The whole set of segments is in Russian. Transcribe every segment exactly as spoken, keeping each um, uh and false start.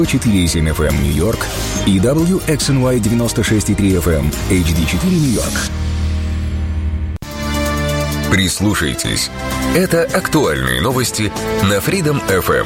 четыре и семь эф эм Нью-Йорк и дабл ю экс эн уай девяносто шесть и три эф эм эйч ди четыре Нью-Йорк. Прислушайтесь. Это актуальные новости на Freedom эф эм.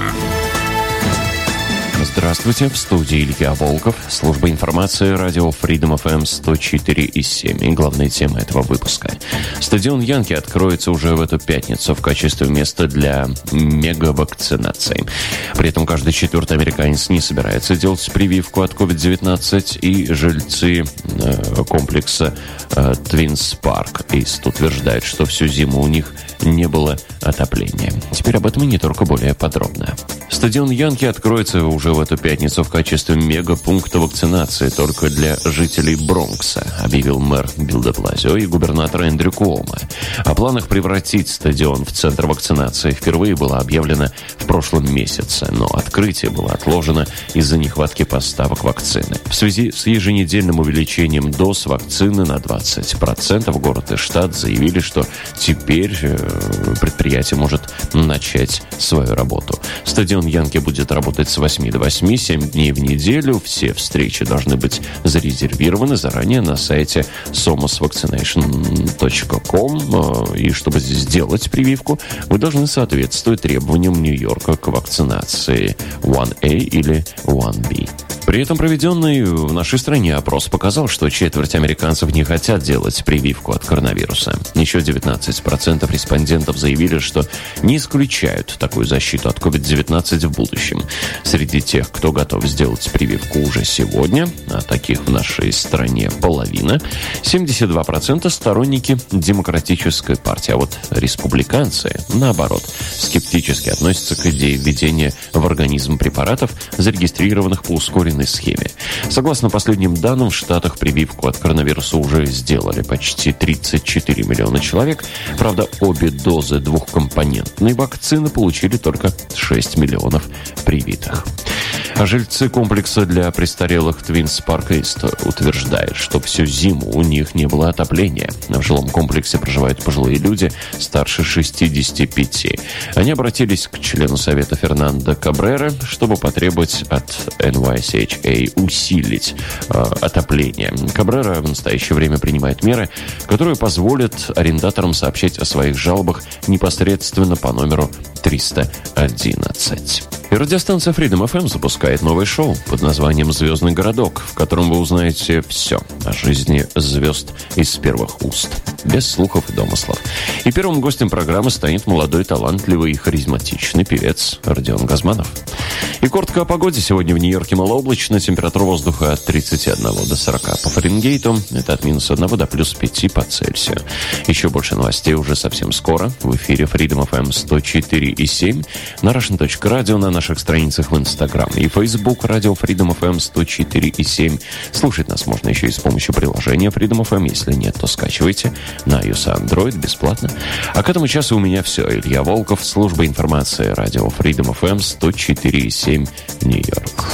Здравствуйте, в студии Илья Волков, служба информации радио Freedom эф эм сто четыре и семь. И главная тема этого выпуска. Стадион Янки откроется уже в эту пятницу в качестве места для мегавакцинации. При этом каждый четвертый американец не собирается делать прививку от ковид девятнадцать, и жильцы э, комплекса э, Твинс Парк Ист утверждают, что всю зиму у них не было отопления. Теперь об этом и не только более подробно. Стадион Янки откроется уже в эту пятницу в качестве мегапункта вакцинации только для жителей Бронкса, объявил мэр Билл де Блазио и губернатор Эндрю Куомо. О планах превратить стадион в центр вакцинации впервые было объявлено в прошлом месяце, но открытие было отложено из-за нехватки поставок вакцины. В связи с еженедельным увеличением доз вакцины на двадцать процентов город и штат заявили, что теперь предприятие может начать свою работу. Стадион Янки будет работать с восьми до восьми, семь дней в неделю. Все встречи должны быть зарезервированы заранее на сайте somos vaccination точка ком. И чтобы сделать прививку, вы должны соответствовать требованиям Нью-Йорка к вакцинации один эй или один би. При этом проведенный в нашей стране опрос показал, что четверть американцев не хотят делать прививку от коронавируса. Еще девятнадцать процентов респондентов заявили, что не исключают такую защиту от ковид девятнадцать в будущем. Среди тех, кто готов сделать прививку уже сегодня, а таких в нашей стране половина, семьдесят два процента сторонники Демократической партии, а вот республиканцы, наоборот, скептически относятся к идее введения в организм препаратов, зарегистрированных по ускоренной схеме. Согласно последним данным, в Штатах прививку от коронавируса уже сделали почти тридцать четыре миллиона человек. Правда, обе дозы двухкомпонентной вакцины получили только шесть миллионов привитых. А жильцы комплекса для престарелых Твинс Парк Ист утверждают, что всю зиму у них не было отопления. В жилом комплексе проживают пожилые люди старше шестидесяти пяти. Они обратились к члену совета Фернандо Кабрера, чтобы потребовать от эн уай си эйч эй усилить э, отопление. Кабрера в настоящее время принимает меры, которые позволят арендаторам сообщать о своих жалобах непосредственно по номеру триста одиннадцать. И радиостанция Freedom эф эм запускает новое шоу под названием «Звездный городок», в котором вы узнаете все о жизни звезд из первых уст, без слухов и домыслов. И первым гостем программы станет молодой, талантливый и харизматичный певец Родион Газманов. И коротко о погоде. Сегодня в Нью-Йорке малооблачно, температура воздуха от тридцати одного до сорока по Фаренгейту, это от минус одного до плюс пяти по Цельсию. Еще больше новостей уже совсем скоро в эфире Freedom эф эм сто четыре и семь, на russian точка radio, на наших страницах в Инстаграм и Фейсбук, радио Freedom эф эм сто четыре и семь. Слушать нас можно еще и с помощью приложения Freedom эф эм. Если нет, то скачивайте на iOS и Android бесплатно. А к этому часу у меня все. Илья Волков, служба информации радио Freedom эф эм сто четыре и семь, Нью-Йорк.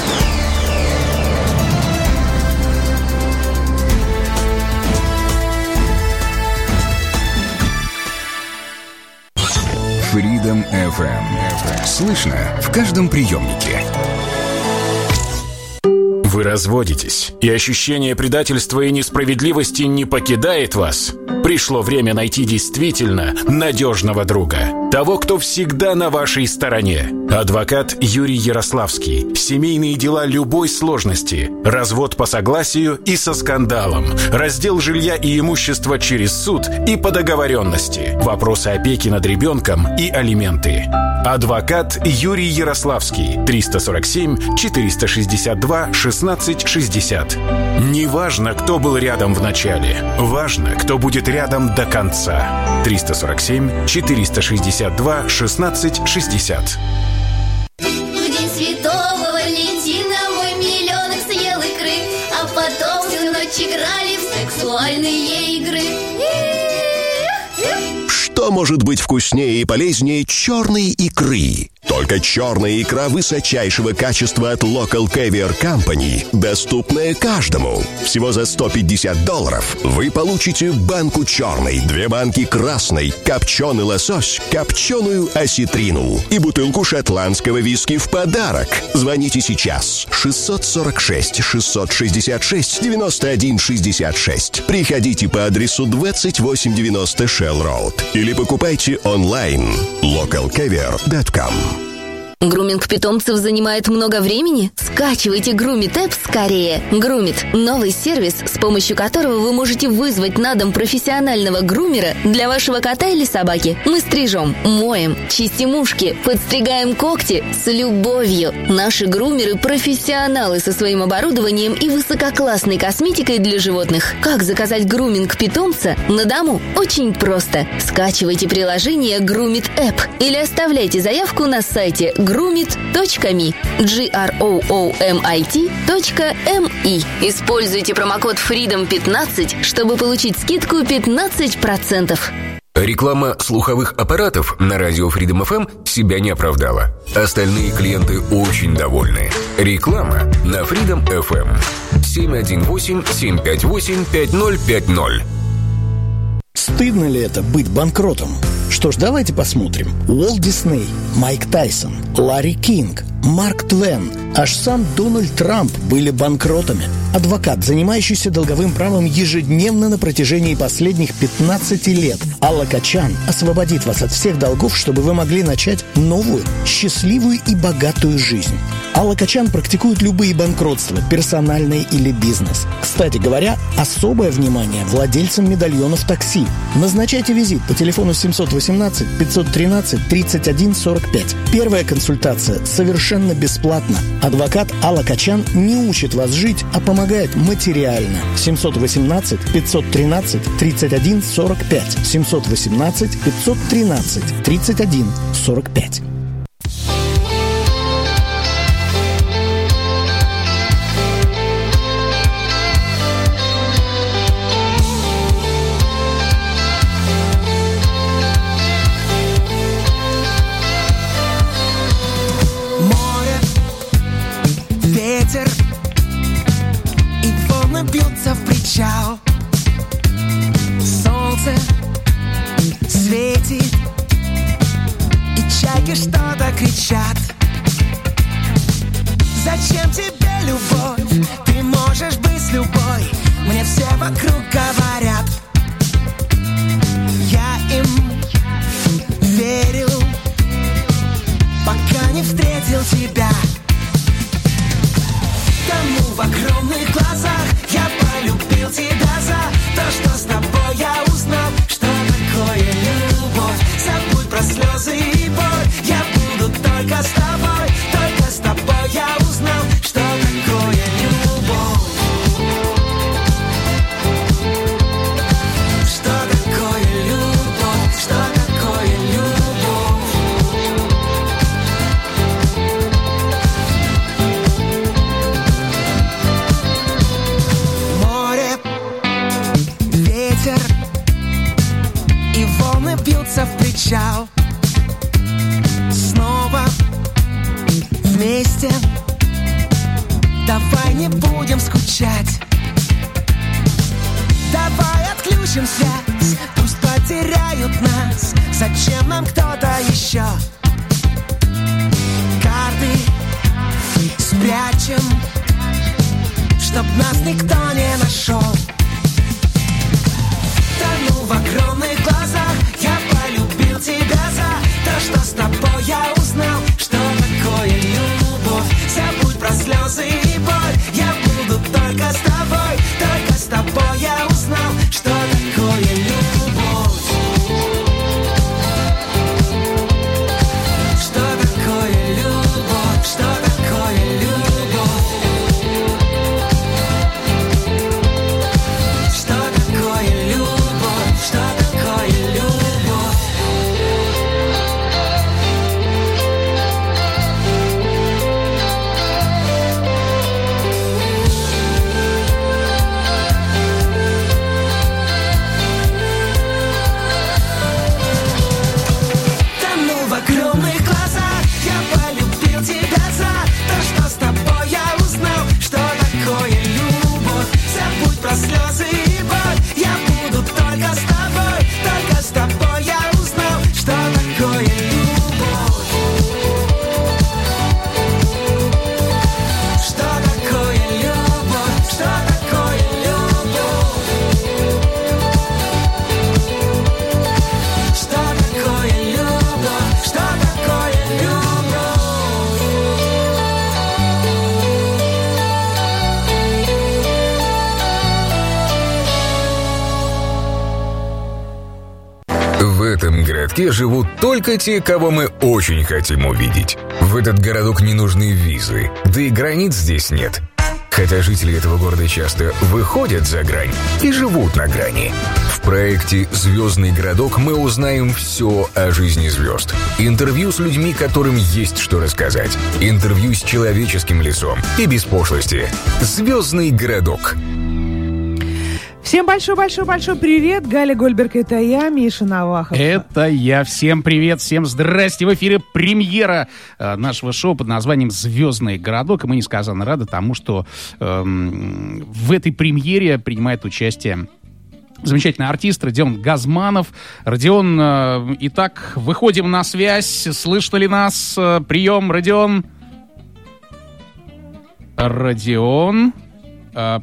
Freedom эф эм. Слышно в каждом приемнике. Вы разводитесь, и ощущение предательства и несправедливости не покидает вас? Пришло время найти действительно надежного друга. Того, кто всегда на вашей стороне. Адвокат Юрий Ярославский. Семейные дела любой сложности. Развод по согласию и со скандалом. Раздел жилья и имущества через суд и по договоренности. Вопросы опеки над ребенком и алименты. Адвокат Юрий Ярославский. триста сорок семь четыреста шестьдесят два шестнадцать шестьдесят. Неважно, кто был рядом в начале. Важно, кто будет рядом до конца. триста сорок семь четыреста шестьдесят два шестнадцать шестьдесят. В день Святого Валентина мой миллионок съел икры, а потом всю ночь играли в сексуальные игры. Что может быть вкуснее и полезнее черной икры? Только Только черная икра высочайшего качества от Local Caviar Company, доступная каждому. Всего за сто пятьдесят долларов вы получите банку черной, две банки красной, копченый лосось, копченую осетрину и бутылку шотландского виски в подарок. Звоните сейчас. шестьсот сорок шесть шестьсот шестьдесят шесть девяносто один шестьдесят шесть. Приходите по адресу двадцать восемь девяносто Shell Road или покупайте онлайн локал кавиар точка ком. Груминг питомцев занимает много времени? Скачивайте Groomit App скорее. Groomit – новый сервис, с помощью которого вы можете вызвать на дом профессионального грумера для вашего кота или собаки. Мы стрижем, моем, чистим ушки, подстригаем когти с любовью. Наши грумеры – профессионалы со своим оборудованием и высококлассной косметикой для животных. Как заказать груминг питомца на дому? Очень просто. Скачивайте приложение Groomit App или оставляйте заявку на сайте грумит точка ми, джи ар о о эм ай ти точка эм и. Используйте промокод фридом пятнадцать, чтобы получить скидку пятнадцать процентов. Реклама слуховых аппаратов на радио Freedom эф эм себя не оправдала. Остальные клиенты очень довольны. Реклама на Freedom эф эм. семь один восемь семь пять восемь пять ноль пять ноль. Стыдно ли это быть банкротом? Что ж, давайте посмотрим. Уолт Дисней, Майк Тайсон, Ларри Кинг, Марк Твен, аж сам Дональд Трамп были банкротами. Адвокат, занимающийся долговым правом ежедневно на протяжении последних пятнадцати лет. Алла Качан освободит вас от всех долгов, чтобы вы могли начать новую, счастливую и богатую жизнь. Алла Качан практикует любые банкротства, персональные или бизнес. Кстати говоря, особое внимание владельцам медальонов такси. Назначайте визит по телефону семьсот восемнадцать пятьсот тринадцать тридцать один сорок пять. Первая консультация совершенно бесплатна. Адвокат Алла Качан не учит вас жить, а помогает материально. семьсот восемнадцать пятьсот тринадцать тридцать один сорок пять. семьсот восемнадцать пятьсот тринадцать тридцать один сорок пять. Бьются в причал, солнце светит, и чайки что-то кричат. Зачем тебе любовь? Ты можешь быть с любой. Мне все вокруг говорят. Я им верил, пока не встретил тебя. Тону в огромных глазах. Я полюбил тебя за то, что с тобой я узнал, что такое любовь. Забудь про слезы и боль. Я буду только с тобой, только с тобой я узнал, что такое любовь. Что такое любовь? Что такое любовь? И волны бьются в причал. Снова вместе. Давай не будем скучать. Давай отключим связь. Пусть потеряют нас. Зачем нам кто-то еще? Карты спрячем, чтоб нас никто не нашел. Тону в огромных глазах. Я полюбил тебя за то, что с тобой я узнал, что такое любовь. Забудь про слезы и боль. Я буду только с тобой, только с тобой я узнал, что такое любовь. Что такое любовь? Что такое любовь? Что такое любовь? Что такое любовь? городке живут только те, кого мы очень хотим увидеть. В этот городок не нужны визы, да и границ здесь нет. Хотя жители этого города часто выходят за грань и живут на грани. В проекте «Звездный городок» мы узнаем все о жизни звезд. Интервью с людьми, которым есть что рассказать. Интервью с человеческим лицом и без пошлости. «Звездный городок». Всем большой-большой-большой привет. Галя Гольберг, это я, Миша Навахов. Это я. Всем привет, всем здрасте. В эфире премьера э, нашего шоу под названием «Звездный городок». И мы несказанно рады тому, что э, в этой премьере принимает участие замечательный артист Родион Газманов. Родион, э, итак, выходим на связь. Слышно ли нас? Э, прием, Родион. Родион. Э,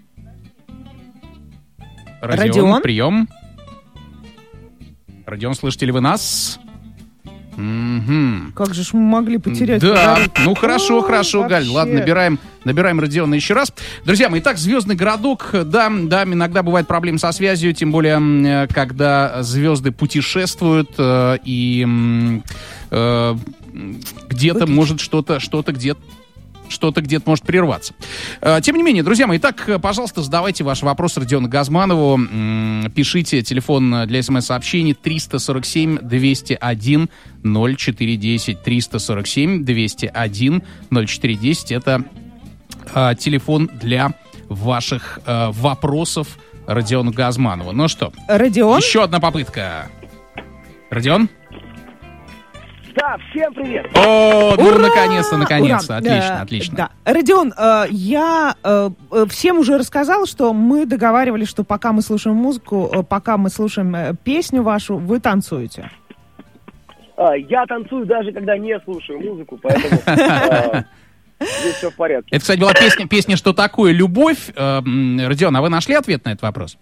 Родион, Родион, прием. Родион, слышите ли вы нас? Угу. Как же ж мы могли потерять? Да, ну хорошо, О, хорошо, вообще. Галь, ладно, набираем, набираем Родиона еще раз. Друзья мои, итак, «Звездный городок», да, да, иногда бывают проблемы со связью, тем более, когда звезды путешествуют, э, и э, где-то Выключи. может что-то, что-то где-то, что-то где-то может прерваться. Тем не менее, друзья мои, итак, пожалуйста, задавайте ваши вопросы Родиону Газманову. Пишите, телефон для смс-сообщений триста сорок семь двести один ноль четыре десять. триста сорок семь двести один ноль четыре десять. Это а, телефон для ваших а, вопросов Родиону Газманову. Ну что, Родион? Еще одна попытка. Родион? Да, всем привет! О, ну, Ура! наконец-то, наконец-то. Ура! Отлично, да, отлично. Да. Родион, э, я э, всем уже рассказала, что мы договаривались, что пока мы слушаем музыку, э, пока мы слушаем э, песню вашу, вы танцуете. А, я танцую даже, когда не слушаю музыку, поэтому э, здесь все в порядке. Это, кстати, была песня, песня «Что такое любовь». Э, Родион, а вы нашли ответ на этот вопрос?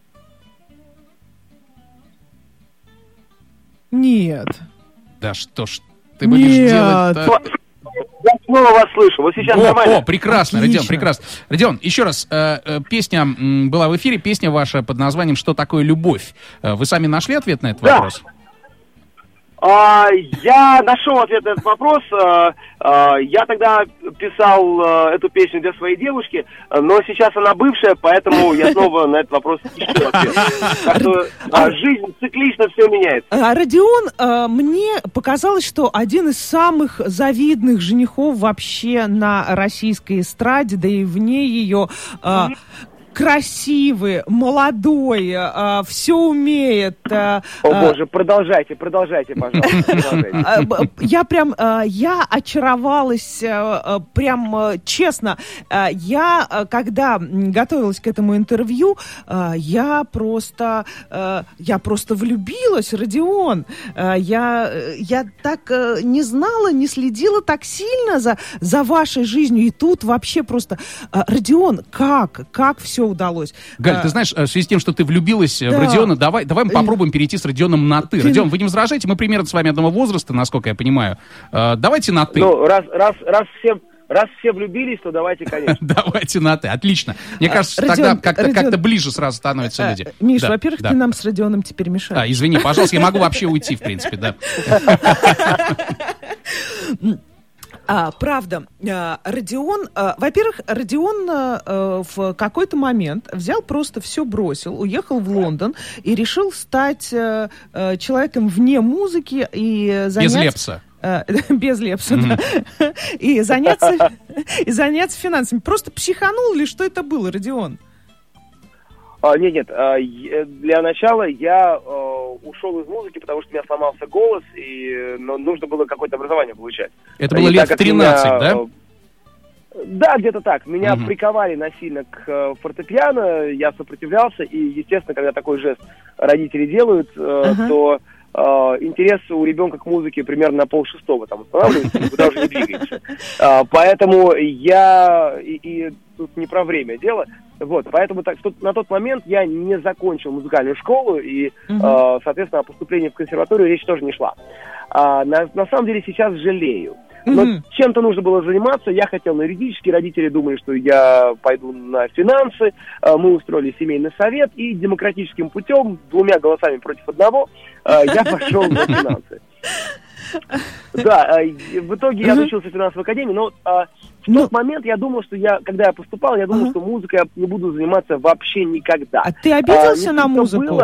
Нет. Да что ж ты будешь делать? Я снова вас слышу. Вот сейчас о, нормально. О, прекрасно, Отлично. Родион, прекрасно. Родион, еще раз, э, э, песня м, была в эфире, песня ваша под названием «Что такое любовь». Э, вы сами нашли ответ на этот да. вопрос? А, я нашел ответ на этот вопрос. А, а, я тогда писал а, эту песню для своей девушки, но сейчас она бывшая, поэтому я снова на этот вопрос ищу ответ. Так что а, жизнь циклично все меняется. Родион, а, мне показалось, что один из самых завидных женихов вообще на российской эстраде, да и вне ее... А, красивый, молодой, э, все умеет. Э, О боже, продолжайте, продолжайте, пожалуйста. Продолжайте. Я прям, э, я очаровалась, э, прям э, честно. Э, я, э, когда готовилась к этому интервью, э, я просто, э, я просто влюбилась, Родион. Э, я, я так э, не знала, не следила так сильно за, за вашей жизнью. И тут вообще просто... Э, Родион, как? Как все удалось. Галь, а, ты знаешь, в связи с тем, что ты влюбилась да. в Родиона, давай, давай мы попробуем перейти с Родионом на «ты». Родион, вы не возражаете? Мы примерно с вами одного возраста, насколько я понимаю. А, давайте на «ты». Ну, раз, раз, раз все... Раз все влюбились, то давайте, конечно. Давайте на «ты». Отлично. Мне кажется, Родион, тогда как-то, Родион, как-то ближе сразу становятся люди. Миш, да, во-первых, да. ты нам с Родионом теперь мешаешь. А, извини, пожалуйста, я могу вообще уйти, в принципе, да. А, правда, а, Родион, а, во-первых, Родион а, в какой-то момент взял, просто все бросил, уехал в Лондон и решил стать а, а, человеком вне музыки и заняться... Без Лепса. А, без Лепса, mm-hmm. да. И заняться, и заняться финансами. Просто психанул или что это было, Родион? А, нет, нет, а, для начала я а, ушел из музыки, потому что у меня сломался голос, и ну, нужно было какое-то образование получать. Это было и лет в тринадцать, меня, да? Да, где-то так. Меня угу. приковали насильно к фортепиано, я сопротивлялся, и, естественно, когда такой жест родители делают, uh-huh. то Uh, интерес у ребенка к музыке примерно на полшестого там останавливается, никуда уже не двигается. Uh, поэтому я... И, и тут не про время дело. Вот, поэтому так, что, на тот момент я не закончил музыкальную школу, и, uh-huh. uh, соответственно, о поступлении в консерваторию речь тоже не шла. Uh, на, на самом деле сейчас жалею. Но mm-hmm. чем-то нужно было заниматься. Я хотел на юридический, родители думали, что я пойду на финансы. Мы устроили семейный совет, и демократическим путем, двумя голосами против одного, я пошел на финансы. Да, в итоге я учился в финансовой академии, но в тот момент я думал, что я, когда я поступал, я думал, что музыкой я не буду заниматься вообще никогда. А ты обиделся на музыку?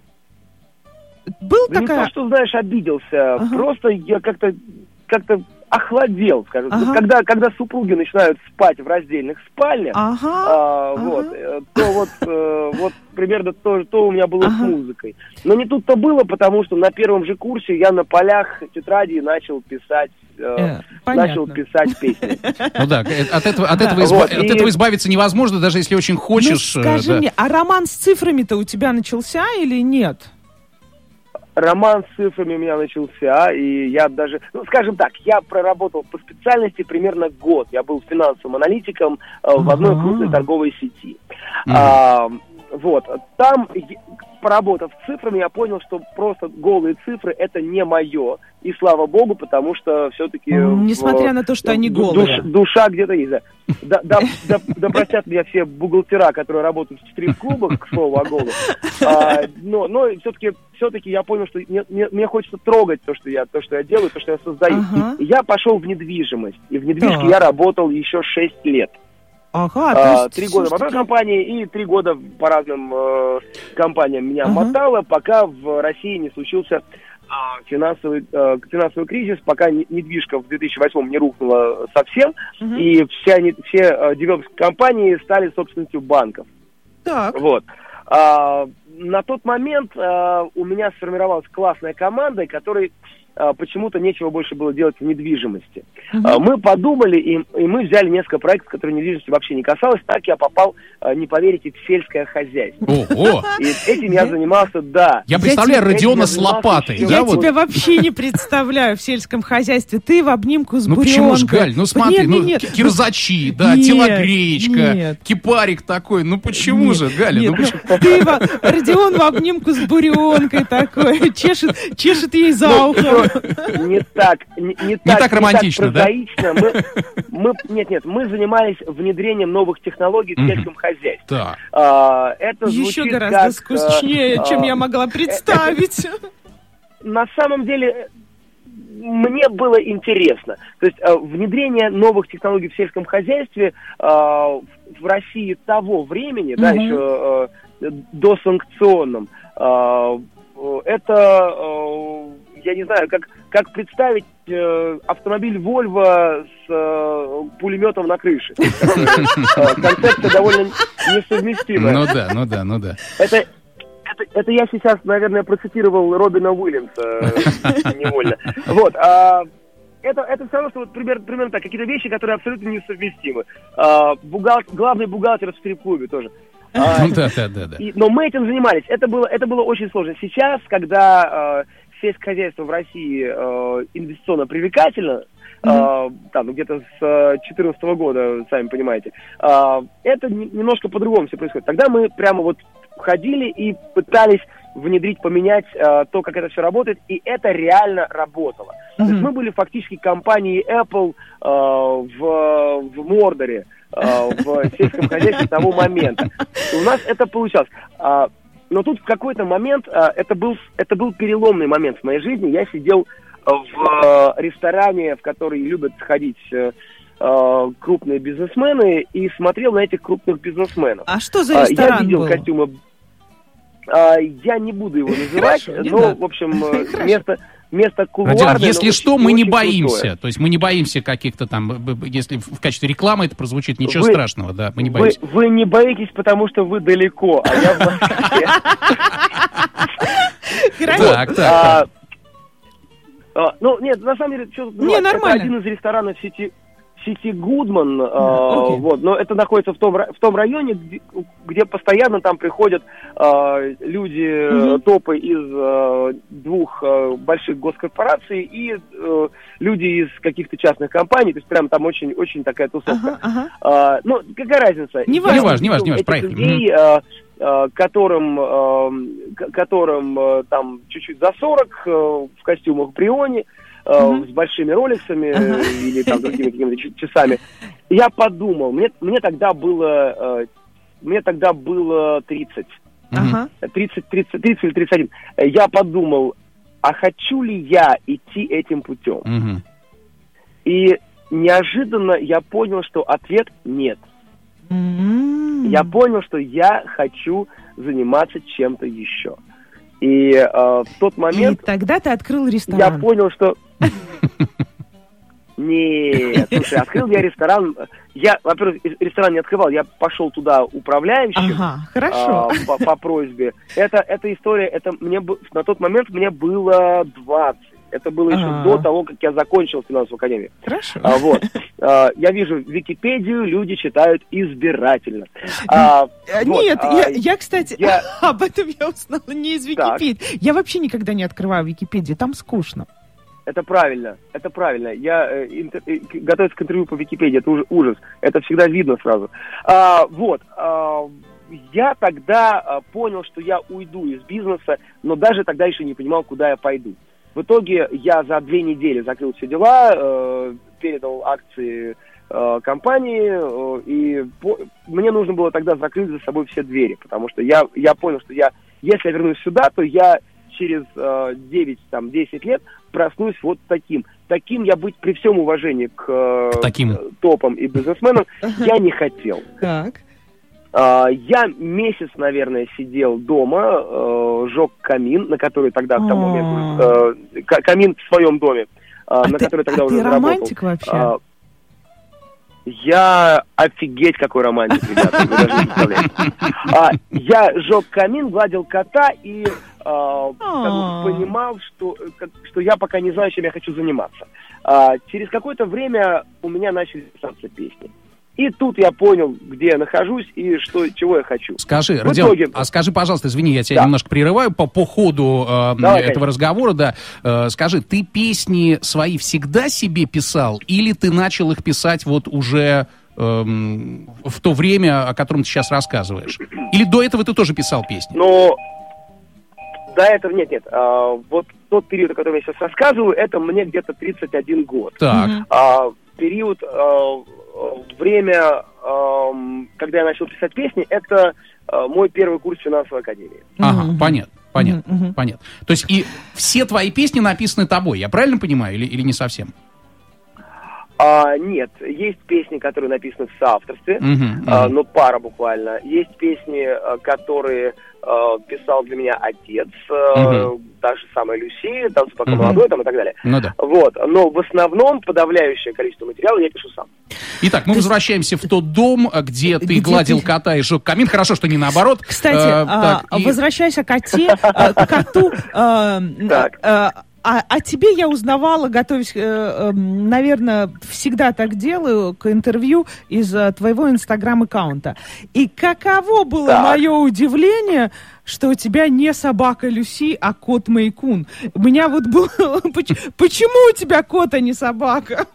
Был да такая... Не то, что, знаешь, обиделся, ага. просто я как-то, как-то охладел, скажем. Ага. Когда, когда супруги начинают спать в раздельных спальнях, ага. а, ага. вот, то вот, э, вот примерно то, то у меня было ага. с музыкой. Но не тут-то было, потому что на первом же курсе я на полях тетради начал писать Э, начал писать песни. Ну да, от этого, от этого, изба- вот, от и... этого избавиться невозможно, даже если очень хочешь. Ну, скажи да. мне, а роман с цифрами-то у тебя начался или нет? Роман с цифрами у меня начался, и я даже, ну, скажем так, я проработал по специальности примерно год. Я был финансовым аналитиком э, в одной крупной торговой сети. Mm-hmm. А, вот, там, поработав с цифрами, я понял, что просто голые цифры — это не мое. И слава богу, потому что все-таки... Несмотря в, на то, что они голые. Душ, душа где-то есть, да. Да, да, да, да простят меня все бухгалтера, которые работают в стрип-клубах, к слову, о голых. А, но но все-таки, все-таки я понял, что мне, мне, мне хочется трогать то, что я, то, что я делаю, то, что я создаю. Ага. И я пошел в недвижимость. И в недвижке так. я работал еще шесть лет. Ага, а, три года в одной компании и три года по разным э, компаниям меня ага. мотало, пока в России не случился э, финансовый, э, финансовый кризис, пока недвижка в две тысячи восьмом не рухнула совсем, ага. и вся, не, все э, девелоперские компании стали собственностью банков. Так. Вот. А, на тот момент а, у меня сформировалась классная команда, которой а, почему-то нечего больше было делать в недвижимости. Uh-huh. А, мы подумали, и, и мы взяли несколько проектов, которые недвижимости вообще не касалось. Так я попал, а, не поверите, в сельское хозяйство. О-о. И этим я занимался, да. Я представляю я Родиона с лопатой. Я да, тебя вот. вообще не представляю в сельском хозяйстве. Ты в обнимку с ну, буренкой. Ну почему ж, Галь, ну смотри, нет, ну нет, кирзачи, да, нет, телогреечка, нет. кипарик такой. Ну почему нет, же, Галя? Нет, ну, почему? Ты, Родион, в обнимку с буренкой такой, чешет, чешет ей за ну, ухом. Не так, не, не не так, так романтично, не так прозаично. Да? Мы, мы, нет, нет, мы занимались внедрением новых технологий в сельском хозяйстве. Да. А, это еще гораздо как, скучнее, а, чем я могла представить. На самом деле, мне было интересно. То есть внедрение новых технологий в сельском хозяйстве в России того времени, mm-hmm. да, еще досанкционном, это, я не знаю, как, как представить автомобиль Volvo с пулеметом на крыше. Концепция довольно несовместимая. Ну да, ну да, ну да. Это, это, это я сейчас, наверное, процитировал Робина Уильямса невольно. Вот. А, это, это все равно, что вот примерно, примерно так, какие-то вещи, которые абсолютно несовместимы. А, бухгалтер, главный бухгалтер в стрип-клубе тоже. А, да, да, да, да. И, но мы этим занимались. Это было, это было очень сложно. Сейчас, когда э, сельское хозяйство в России э, инвестиционно привлекательно, mm-hmm. э, там, где-то с две тысячи четырнадцатого года, сами понимаете, э, это не, немножко по-другому все происходит. Тогда мы прямо вот ходили и пытались внедрить, поменять э, то, как это все работает, и это реально работало. Mm-hmm. То есть мы были фактически компанией Apple э, в, в Мордоре, в сельском хозяйстве того момента. И у нас это получалось. Но тут в какой-то момент, это был, это был переломный момент в моей жизни. Я сидел в ресторане, в который любят ходить крупные бизнесмены, и смотрел на этих крупных бизнесменов. А что за ресторан Я видел был? костюмы. Я не буду его называть, Хорошо, но, надо. в общем, место... Место кулуарное, Родион, если что, очень, мы не очень боимся. крутое. То есть мы не боимся каких-то там, если в качестве рекламы это прозвучит, ничего вы, страшного, да, мы не боимся. Вы, вы не боитесь, потому что вы далеко, а я в Москве. Так, так. Ну, нет, на самом деле, что Не, нормально. один из ресторанов сети сети Гудман, э, okay. вот, но это находится в том, в том районе, где, где постоянно там приходят э, люди, mm-hmm. топы из э, двух э, больших госкорпораций и э, люди из каких-то частных компаний, то есть прям там очень-очень такая тусовка. Uh-huh, uh-huh. Э, ну, какая разница? Не важно, не важно, не важно, не важно, проехали. Людей, э, э, которым, э, которым э, там чуть-чуть за сорок, э, в костюмах Бриони, uh-huh. с большими роликсами uh-huh. или там другими какими-то часами. И я подумал, мне, мне тогда было, э, мне тогда было тридцать. Uh-huh. тридцать, тридцать, тридцать или тридцать один. Я подумал, а хочу ли я идти этим путем? Uh-huh. И неожиданно я понял, что ответ нет. Mm-hmm. Я понял, что я хочу заниматься чем-то еще. И э, в тот момент... И тогда ты открыл ресторан. Я понял, что... Нет, слушай, открыл я ресторан. Я, во-первых, ресторан не открывал, я пошел туда управляющим. Ага, хорошо. Э, по, по просьбе. Это, эта история, это мне на тот момент мне было двадцать. Это было еще А-а-а. до того, как я закончил финансовую академию. Хорошо. А, вот. А, я вижу Википедию, люди читают избирательно. А, Нет, вот, я, а, я, кстати, я... об этом я узнала не из Википедии. Так. Я вообще никогда не открываю Википедию, там скучно. Это правильно, это правильно. Я э, интер... готовюсь к интервью по Википедии, это уже ужас. Это всегда видно сразу. А, вот. А, я тогда а, понял, что я уйду из бизнеса, но даже тогда еще не понимал, куда я пойду. В итоге я за две недели закрыл все дела, э, передал акции э, компании, э, и по, мне нужно было тогда закрыть за собой все двери, потому что я, я понял, что я, если я вернусь сюда, то я через э, девять-десять лет проснусь вот таким. Таким я быть, при всем уважении к, э, к топам и бизнесменам, я не хотел. Так. Я месяц, наверное, сидел дома, э, жег камин, на который тогда в тому момент... Э, камин в своем доме, э, а на ты, который тогда а уже ты заработал. Романтик вообще? Э, я офигеть какой романтик, ребята, вы даже не представляете. А, я жег камин, гладил кота и а, как бы понимал, что, что я пока не знаю, чем я хочу заниматься. А, через какое-то время у меня начали писаться песни. И тут я понял, где я нахожусь и что, чего я хочу. Скажи, Родион, итоге... а скажи, пожалуйста, извини, я тебя да. немножко прерываю по, по ходу э, Давай, этого конечно. разговора, да. Э, скажи, ты песни свои всегда себе писал или ты начал их писать вот уже э, в то время, о котором ты сейчас рассказываешь? Или до этого ты тоже писал песни? Ну, до этого нет, нет. А, вот тот период, о котором я сейчас рассказываю, это мне где-то тридцать один год. Так. А, период... А, время, эм, когда я начал писать песни, это э, мой первый курс финансовой академии. Ага, mm-hmm. понятно, понятно, mm-hmm. понятно. То есть и все твои песни написаны тобой, я правильно понимаю, или, или не совсем? А, нет, есть песни, которые написаны в соавторстве, mm-hmm. Mm-hmm. А, но пара буквально. Есть песни, которые а, писал для меня отец, mm-hmm. а, та же самая Люси, «Танцы пока mm-hmm. молодой» там, и так далее. Ну, да. Вот. Но в основном подавляющее количество материала я пишу сам. Итак, мы Ты... возвращаемся в тот дом, где ты где гладил ты... кота и жег камин. Хорошо, что не наоборот. Кстати, а, так, а, и... возвращайся к коте, к коту. Так. А, а тебе я узнавала, готовясь, э, э, наверное, всегда так делаю, к интервью из э, твоего инстаграм-аккаунта. И каково было так. мое удивление, что у тебя не собака Люси, а кот Мэйкун. У меня вот было... Почему у тебя кот, а не собака?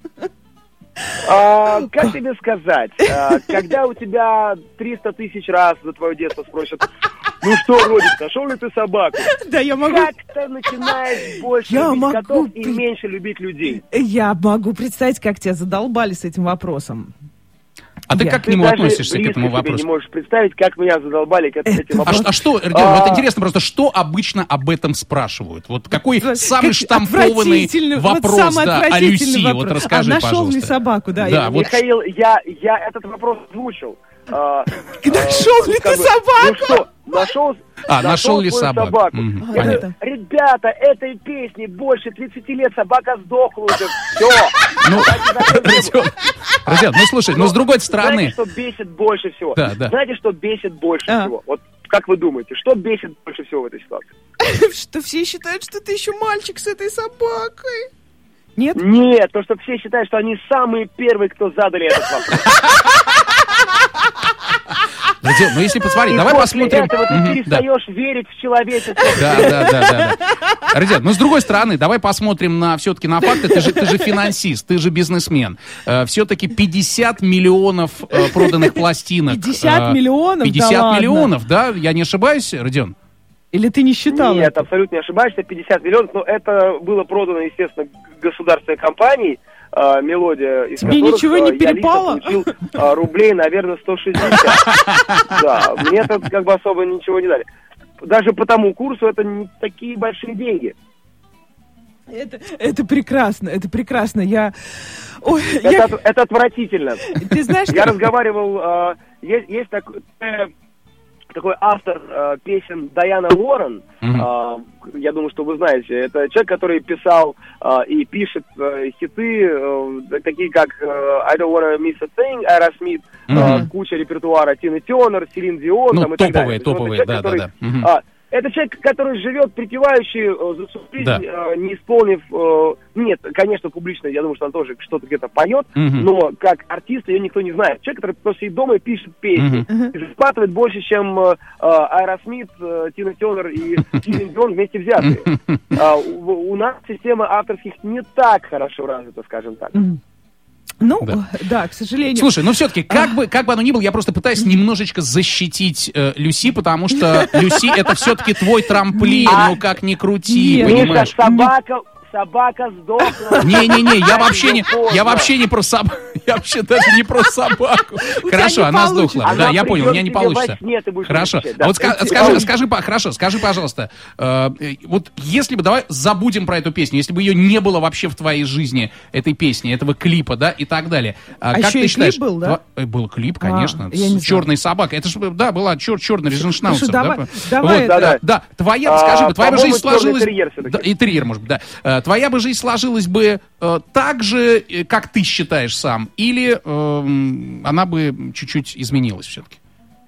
А, как тебе сказать, а, когда у тебя триста тысяч раз за твое детство спросят, ну что, Родик, нашел ли ты собаку? Да, я могу... Как-то начинаешь больше я любить могу... котов и меньше любить людей. Я могу представить, как тебя задолбали с этим вопросом. А я. ты как к нему относишься, к этому вопросу? Ты не можешь представить, как меня задолбали к этим вопросам. А, а что, Родион, а... вот интересно просто, что обычно об этом спрашивают? Вот какой самый штампованный вопрос вот да, о Люси? Вопрос. Вот расскажи, а нашел пожалуйста. ли собаку? Да, да, вот... Михаил, я, я этот вопрос озвучил. А, нашел а, ли ты бы, собаку? Ну что, нашел, а, нашел, нашел ли собаку? собаку. Mm, это, ребята, этой песни больше тридцати лет, собака сдохла уже, все. Ну, Родион, ну слушай, но с другой стороны... Знаете, что бесит больше всего? Да, да. Знаете, что бесит больше а. всего? Вот как вы думаете, что бесит больше всего в этой ситуации? Что все считают, что ты еще мальчик с этой собакой. Нет? Нет, то, что все считают, что они самые первые, кто задали этот вопрос. Родион, ну если посмотреть, и давай посмотрим. Этого ты mm-hmm, перестаешь да. верить в человечество. Да, да, да, да, да. Родион, ну с другой стороны, давай посмотрим на все-таки на факты. Ты же, ты же финансист, ты же бизнесмен. Э, все-таки пятьдесят миллионов э, проданных пластинок. пятьдесят миллионов? пятьдесят да миллионов, ладно. Да? Я не ошибаюсь, Родион? Или ты не считал? Нет, это? абсолютно не ошибаешься, пятьдесят миллионов, но это было продано, естественно, государственной компанией, э, мелодия, из Тебе которых ничего не э, перепало? я лично получил э, рублей, наверное, сто шестьдесят. Да, мне это как бы особо ничего не дали. Даже по тому курсу это не такие большие деньги. Это, это прекрасно, это прекрасно. Я... Ой, это, я... От, это отвратительно. Ты знаешь, я что... разговаривал, э, есть, есть такой, э, такой автор э, песен Дайана Уоррен, mm-hmm. э, я думаю, что вы знаете. Это человек, который писал э, и пишет э, хиты, э, такие как э, I Don't Wanna Miss a Thing, Aerosmith, mm-hmm. э, куча репертуара Тины Тернер, Селин Дион. Ну, там, и топовые, так далее. топовые, вот, да, который, да, да. Mm-hmm. А, это человек, который живет припевающий э, за свою жизнь, да. э, не исполнив... Э, нет, конечно, публично, я думаю, что он тоже что-то где-то поет, mm-hmm. но как артист ее никто не знает. Человек, который просто сидит дома и пишет песни. Mm-hmm. Зарабатывает больше, чем э, Аэросмит, э, Тина Тернер и Селин Дион вместе взятые. А, у, у нас система авторских не так хорошо развита, скажем так. Mm-hmm. Ну, да. да, к сожалению. Слушай, ну все-таки, как бы, как бы оно ни было, я просто пытаюсь немножечко защитить э, Люси, потому что Люси это все-таки твой трамплин, а... ну как ни крути, Нет. понимаешь? Миша, собака, собака сдохла. Не-не-не, я вообще не, я вообще не про собаку, я вообще даже не про собаку. Хорошо, она сдохла, да, я понял, у меня не получится. Хорошо, а вот скажи, скажи, хорошо, скажи, пожалуйста, вот если бы, давай забудем про эту песню, если бы ее не было вообще в твоей жизни, этой песни, этого клипа, да, и так далее. А еще и клип был, да? Был клип, конечно, с черной собакой. Это же, да, была черный реженшнауцер. Давай, да, да. Твоя, скажи, твоя бы жизнь сложилась... Интерьер, может быть, да. Твоя бы жизнь сложилась бы э, так же, как ты считаешь сам, или э, она бы чуть-чуть изменилась все-таки?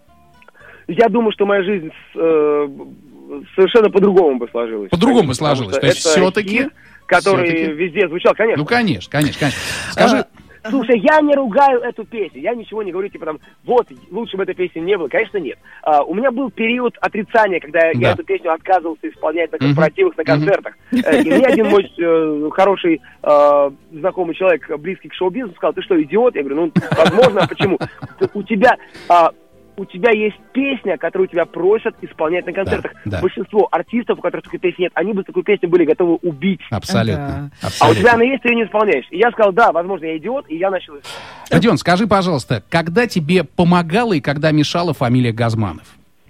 Я думаю, что моя жизнь э, совершенно по-другому бы сложилась. По-другому бы сложилась, то есть все-таки... Хит, который все-таки... везде звучал, конечно. Ну, конечно, конечно, конечно. Скажи... Слушай, я не ругаю эту песню, я ничего не говорю, типа там, вот, лучше бы этой песни не было. Конечно, нет. А, у меня был период отрицания, когда да. я эту песню отказывался исполнять на корпоративах, uh-huh. на концертах. Uh-huh. И мне один мой э, хороший э, знакомый человек, близкий к шоу-бизнесу, сказал, ты что, идиот? Я говорю, ну, возможно, а почему? У тебя... А, у тебя есть песня, которую тебя просят исполнять на концертах. Да, да. Большинство артистов, у которых такой песни нет, они бы такую песню были готовы убить. Абсолютно. Да. Абсолютно. А у тебя она есть, ты ее не исполняешь. И я сказал, да, возможно, я идиот, и я начал... Родион, скажи, пожалуйста, когда тебе помогала и когда мешала фамилия Газманов?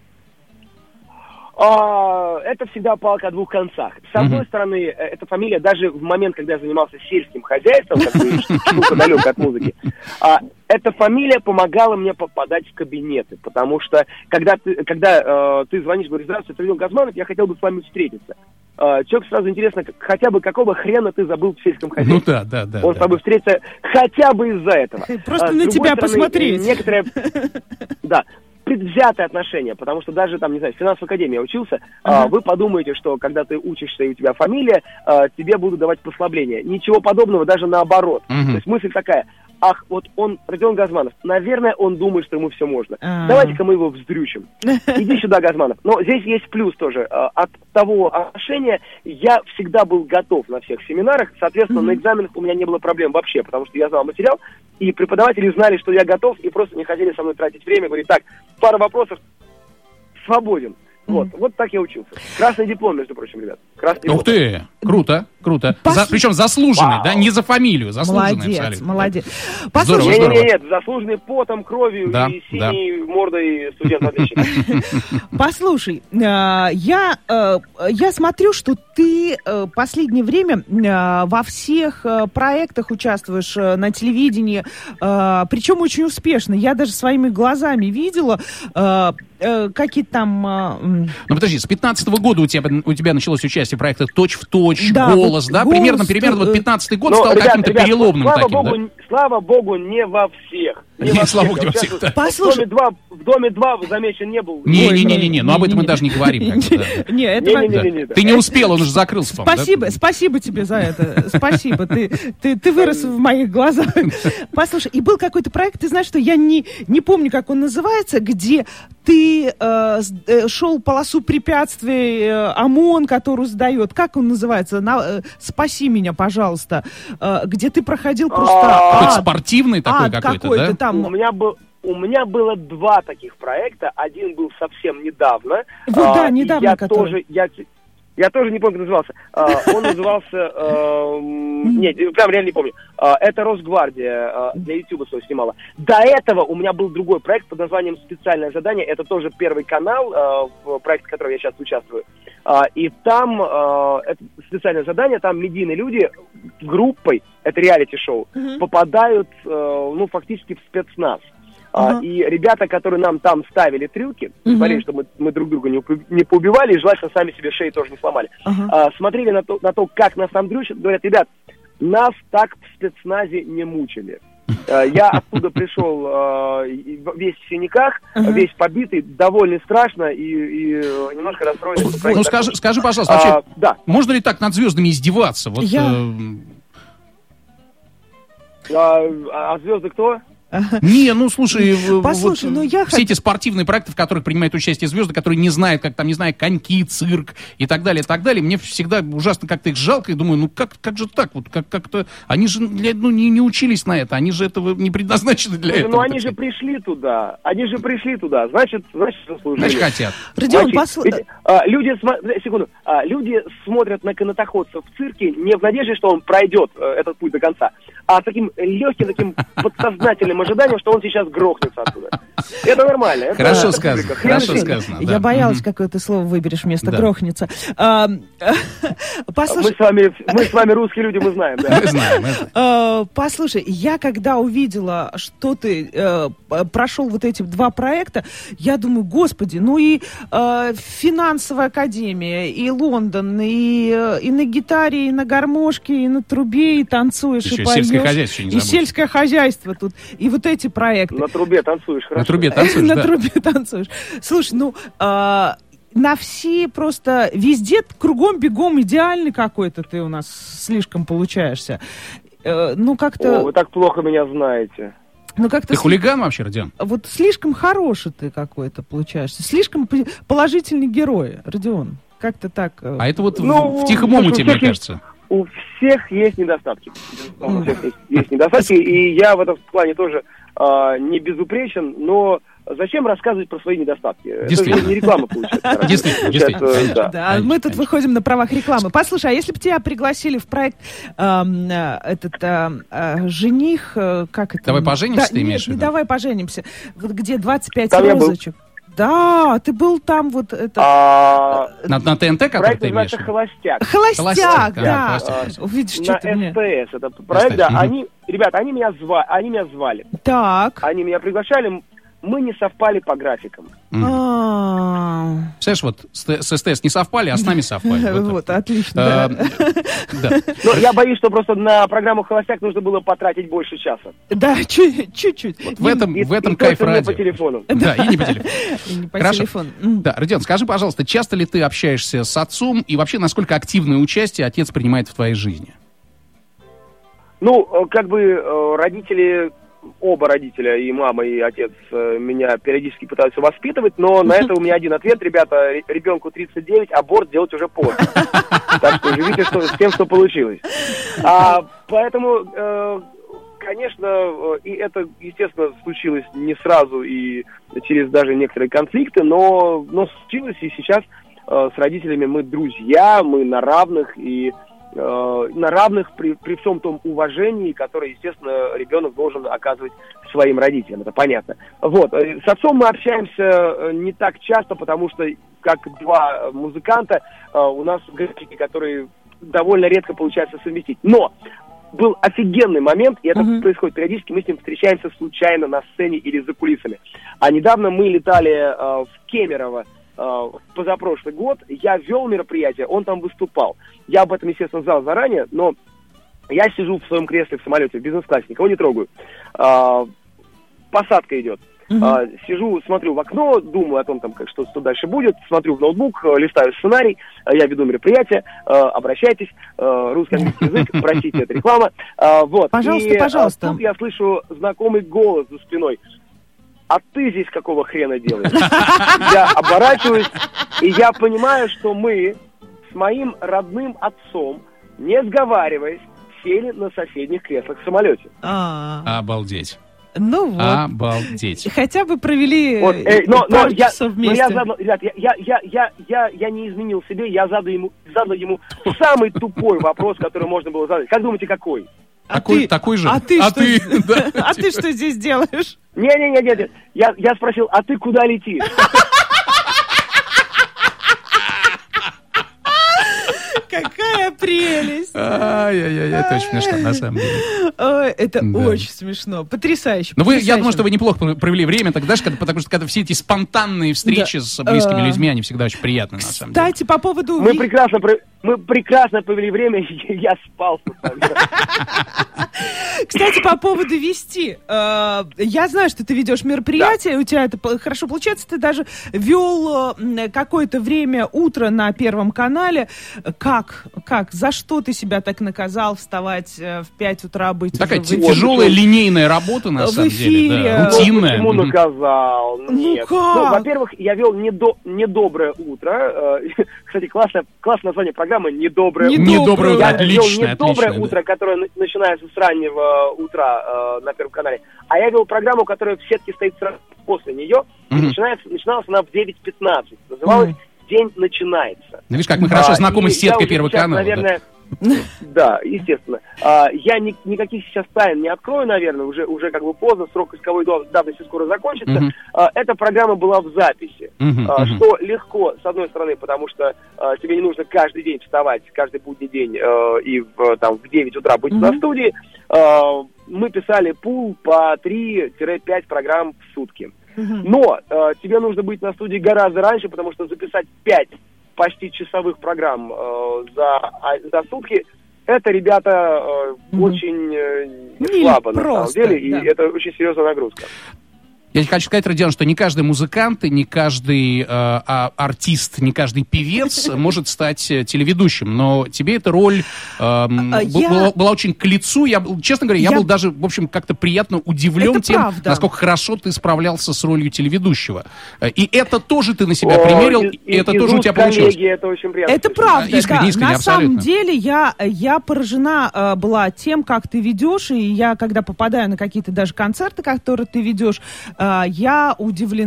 А, это всегда палка о двух концах. С одной uh-huh. стороны, эта фамилия, даже в момент, когда я занимался сельским хозяйством, как бы штука далекая от музыки, а, эта фамилия помогала мне попадать в кабинеты, потому что когда ты, когда, э, ты звонишь, говоришь, здравствуйте, это Родион Газманов, я хотел бы с вами встретиться. Э, человеку сразу интересно, хотя бы какого хрена ты забыл в сельском хозяйстве. Ну да, да, да. Он да, с тобой да. встретится хотя бы из-за этого. Просто а, на тебя стороны, посмотреть. Некоторые... Да. предвзятое отношение, потому что даже там, не знаю, в финансовой академии я учился, uh-huh. а, вы подумаете, что когда ты учишься и у тебя фамилия, а, тебе будут давать послабления. Ничего подобного, даже наоборот. Uh-huh. То есть мысль такая, ах, вот он, Родион Газманов, наверное, он думает, что ему все можно. Uh-huh. Давайте-ка мы его вздрючим. Иди сюда, Газманов. Но здесь есть плюс тоже. От того отношения я всегда был готов на всех семинарах, соответственно, uh-huh. на экзаменах у меня не было проблем вообще, потому что я знал материал, и преподаватели знали, что я готов, и просто не хотели со мной тратить время, говорить, так, пара вопросов, свободен. Mm-hmm. Вот, вот так я учился. Красный диплом, между прочим, ребят. Красный Ух диплом. ты, круто, круто. За, причем заслуженный, Вау. да, не за фамилию, заслуженный молодец, абсолютно. Молодец, здорово, нет, здорово. Нет, нет, нет, заслуженный потом, кровью да, и синей да. мордой студент-отличник. Послушай, я, я смотрю, что ты последнее время во всех проектах участвуешь на телевидении, причем очень успешно. Я даже своими глазами видела какие-то там... Ну подожди, с пятнадцатого года у тебя, у тебя началось участие в проектах «Точь в точь», да, «Голос», да? голос, Примерно, примерно вот пятнадцатый год но, стал ребят, каким-то ребят, переломным слава таким, богу, да? Слава богу, не во всех. Не, не во слава всех. богу, не во всех, да. Послушай. В доме два, в доме два замечен не был. Не-не-не, но об этом мы даже не говорим. Не, это... Ты не успел, он уже закрылся. Спасибо, спасибо тебе за это. Спасибо, ты вырос в моих глазах. Послушай, и был какой-то проект, ты знаешь, что я не помню, как он называется, где ты шел полосу препятствий, ОМОН, который сдает. Как он называется? Спаси меня, пожалуйста. Где ты проходил просто... Какой-то спортивный такой какой-то, да? У меня был... у меня было два таких проекта. Один был совсем недавно. Вот, а, да, недавно я который. тоже, я, я тоже не помню, как назывался. А, он назывался... А, нет, прям реально не помню. А, это Росгвардия а, для Ютуба свой снимала. До этого у меня был другой проект под названием «Специальное задание». Это тоже Первый канал, а, в проекте, в котором я сейчас участвую. А, и там а, это специальное задание, там медийные люди группой, это реалити-шоу, mm-hmm. попадают, а, ну, фактически в спецназ. Uh-huh. И ребята, которые нам там ставили трюки, uh-huh. смотрели, что мы, мы друг друга не, не поубивали, и желательно сами себе шеи тоже не сломали, uh-huh. а, смотрели на то, на то, как нас там дрючат, говорят: ребят, нас так в спецназе не мучили. А, я оттуда пришел а, весь в синяках, uh-huh. весь побитый, довольно страшно и, и немножко расстроен. Ну скажи, скажи, пожалуйста, вообще, а, да. можно ли так над звездами издеваться? Вот, я... э... а, а звезды кто? Не, ну слушай, Послушай, вот, ну, я все хот... эти спортивные проекты, в которых принимают участие звезды, которые не знают, как там, не знаю, коньки, цирк и так далее, и так далее, мне всегда ужасно как-то их жалко, и думаю, ну как, как же так, вот как- как-то, они же ну, не, не учились на это, они же этого не предназначены для Слушай, этого. ну они же пришли туда, они же пришли туда, значит, значит, заслужили. Значит, хотят. Родион, посл... Ведь, а, люди, см... секунду, а, люди смотрят на канатоходца в цирке не в надежде, что он пройдет а, этот путь до конца, а таким легким, таким подсознательным ожиданием, что он сейчас грохнется оттуда. Это нормально. Это хорошо это сказано, публика. хорошо сказано. Я да. боялась, Mm-hmm. какое ты слово выберешь вместо Да. грохнется. А, послушай, Мы с вами, мы с вами русские люди, мы знаем. Да. Мы знаем это. а, послушай, я когда увидела, что ты э, прошел вот эти два проекта, я думаю, господи, ну и э, финансовая академия, и Лондон, и, э, и на гитаре, и на гармошке, и на трубе, и танцуешь, Еще и и поешь. сельское хозяйство не И забудь. сельское хозяйство тут, и вот эти проекты. На трубе танцуешь, хорошо. На трубе танцуешь, На да. трубе танцуешь. Слушай, ну, а, на все просто везде кругом бегом идеальный какой-то ты у нас слишком получаешься. Э, ну, как-то... О, вы так плохо меня знаете. Ну, как-то Ты сли- хулиган вообще, Родион? Вот слишком хороший ты какой-то получаешься. Слишком п- положительный герой, Родион. Как-то так... э, А это вот в- Ну, в тихом слушай, омуте, мне всякие- кажется. У всех есть недостатки. У всех есть, есть недостатки, и я в этом плане тоже а, не безупречен, но зачем рассказывать про свои недостатки? Это же не реклама получается. Действительно, действительно, Получается, конечно. да. Да, мы тут выходим на правах рекламы. Послушай, а если бы тебя пригласили в проект эм, э, этот э, э, жених, э, как это? Давай поженимся, Да, ты имеешь нет, в не виду? давай поженимся. Вот где двадцать пять Там я был. розочек. Да, ты был там вот это. А, На, на ТНТ, который проект ты имеешь называется в виду? «Холостяк». Холостяк, Холостяк, да, да. холостяк, холостяк. Видишь, На что ты мне... СТС это проект, да. Мгм. Они, ребята, они меня звали, они меня звали. Так. Они меня приглашали, мы не совпали по графикам. А, Представляешь, вот с, с СТС не совпали, а с нами совпали. Вот так. Вот, отлично. А, да. да. Но я боюсь, что просто на программу «Холостяк» нужно было потратить больше часа. Да, чуть- чуть-чуть. В этом, И- в этом и кайф только не радио. по телефону. Да, и не по телефону. И не по Хорошо. телефону. М. Да, Родион, скажи, пожалуйста, часто ли ты общаешься с отцом и вообще насколько активное участие отец принимает в твоей жизни? Ну, э, как бы э, родители, оба родителя, и мама, и отец, э, меня периодически пытаются воспитывать, но на это у меня один ответ, ребята, ре- ребенку тридцать девять, аборт делать уже поздно. Так что живите что- с тем, что получилось. А, поэтому, э, конечно, э, и это, естественно, случилось не сразу и через даже некоторые конфликты, но, но случилось, и сейчас э, с родителями мы друзья, мы на равных, и э, на равных при, при всем том уважении, которое, естественно, ребенок должен оказывать своим родителям, это понятно. Вот. э, С отцом мы общаемся э, не так часто, потому что, как два музыканта, э, у нас графики, которые довольно редко получается совместить. Но был офигенный момент, и это Мгм. происходит периодически, мы с ним встречаемся случайно на сцене или за кулисами. А недавно мы летали э, в Кемерово, э, позапрошлый год, я вел мероприятие, он там выступал. Я об этом, естественно, знал заранее, но я сижу в своем кресле в самолете, в бизнес-классе, никого не трогаю. Э, посадка идет. Мгм. А, сижу, смотрю в окно, думаю о том, там, как, что, что дальше будет, смотрю в ноутбук, э, листаю сценарий, э, я веду мероприятие, э, обращайтесь, э, русский английский язык, простите, это реклама. Э, вот. Пожалуйста, И, э, пожалуйста. тут я слышу знакомый голос за спиной. А ты здесь какого хрена делаешь? Я оборачиваюсь, и я понимаю, что мы с моим родным отцом, не сговариваясь, сели на соседних креслах в самолете. А. Обалдеть. Ну вот. Обалдеть. Хотя бы провели Вот, э, но, но пару я, часов но вместе. я задал, ребят, я, я, я, я, я, я не изменил себе, я задал ему, задал ему самый тупой вопрос, который можно было задать. Как думаете, какой? А такой, ты, такой же. А ты, а что, ты, да, а ты что здесь делаешь? Не-не-не, я, я спросил, а ты куда летишь? Какая прелесть! Ай-яй-яй, это очень смешно, на самом деле. Ой, это Да. очень смешно. Потрясающе. Ну, вы, я потрясающе. думаю, что вы неплохо провели время, тогда же, когда, потому что когда все эти спонтанные встречи Да. с близкими А. людьми, они всегда очень приятны, на самом деле. Кстати, по поводу... Мы прекрасно, про- мы прекрасно провели время, я спал. Кстати, по поводу вести. Э, Я знаю, что ты ведешь мероприятия, у тебя это п- хорошо получается. Ты даже вел э, какое-то время утро на Первом канале. Как? Как? За что ты себя так наказал встать э, в пять утра, быть Такая уже в т- эфире? тяжелая линейная работа, на В самом деле, эфире. да, рутинная. Почему Мгм. наказал? Ну Нет. как? Ну, во-первых, я вел недо- недоброе утро. Э, Кстати, классное, классное название программы «Недоброе утро». Недоброе утро, Я отлично, вел недоброе отлично, утро, которое на- начинается с раннего утра э, на Первом канале. А я вел программу, которая в сетке стоит сразу после нее. И Мгм. начинается, начиналась она в девять пятнадцать. Называлась «День начинается». Ну, видишь, как мы хорошо А, знакомы и с сеткой я уже Первого сейчас, канала. да. Наверное, да, естественно. А, я ни- никаких сейчас тайн не открою, наверное, уже, уже как бы поздно, срок исковой дав- давности скоро закончится. Мгм. А, эта программа была в записи, Мгм, а, мгм. что легко, с одной стороны, потому что а, тебе не нужно каждый день вставать, каждый будний день э, и в, там, в девять утра быть Мгм. на студии. А, мы писали пул по три-пять программ в сутки. Мгм. Но э, тебе нужно быть на студии гораздо раньше, потому что записать пять почти часовых программ э, за, а, за сутки, это, ребята, э, Мгм. очень э, Не слабо на просто, самом деле, да. и это очень серьезная нагрузка. Я хочу сказать, Родион, что не каждый музыкант и не каждый э, а, артист, не каждый певец может стать э, телеведущим, но тебе эта роль эм, А, бу- я- была, была очень к лицу. Я, был- честно говоря, я, Я- был даже, в общем, как-то приятно удивлен Это тем, правда. насколько хорошо ты справлялся с ролью телеведущего. Э, И это тоже ты на себя О, примерил, из- и это из тоже у уст тебя получилось. коллеги это очень приятно. Это слышать. правда, Искренне, да. искренне, На абсолютно. самом деле я, я поражена э, была тем, как ты ведешь, и я, когда попадаю на какие-то даже концерты, которые ты ведешь, э, я удивлена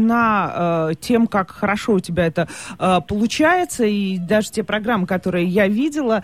э, тем, как хорошо у тебя это э, получается, и даже те программы, которые я видела,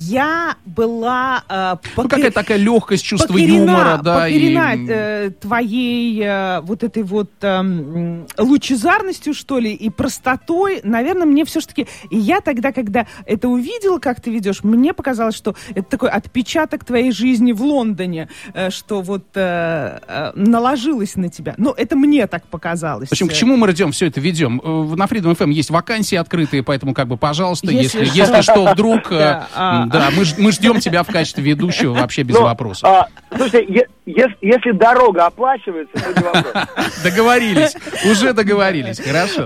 я была э, Ну, покор- какая-то такая легкость, чувство покорена, юмора, да. покорена, и... э, твоей э, вот этой вот эм, лучезарностью, что ли, и простотой. Наверное, мне все-таки... И я тогда, когда это увидела, как ты ведешь, мне показалось, что это такой отпечаток твоей жизни в Лондоне, э, что вот э, э, наложилось на тебя. Ну, это мне так показалось. В общем, к чему мы, Родион, все это ведем? Э, На Freedom эф эм есть вакансии открытые, поэтому как бы, пожалуйста, Если если, что. если что, вдруг, э, Да, а. да, мы, ж- мы ждем тебя в качестве ведущего вообще без Но, вопросов. а, слушайте, е- ес- если дорога оплачивается, то не вопрос. Договорились, уже договорились, хорошо.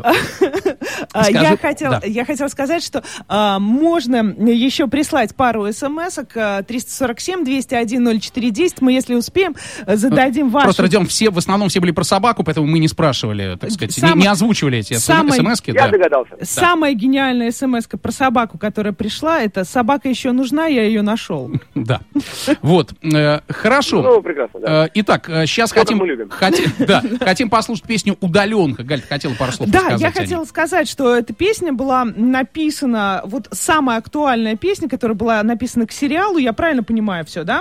А, Скажи- Я хотела, да. я хотела сказать, что а, можно еще прислать пару смс-ок а, триста сорок семь двести один ноль четыре десять. Мы, если успеем, зададим ваши... Просто, Родион, все, в основном все были про собаку, поэтому мы не спрашивали, так сказать, Сам- не, не озвучивали эти самый- смс-ки. Я Да. догадался. Самая гениальная смс-ка про собаку, которая пришла, это «Собака еще нужна, я ее нашел». Да. Вот. э, Хорошо. Ну, прекрасно, да. Э, Итак, сейчас Что-то хотим, мы любим. хотим, да, хотим послушать песню «Удаленка». Галь, ты хотела пару слов Да, сказать я о ней. хотела сказать, что эта песня была написана, вот самая актуальная песня, которая была написана к сериалу, я правильно понимаю все, да?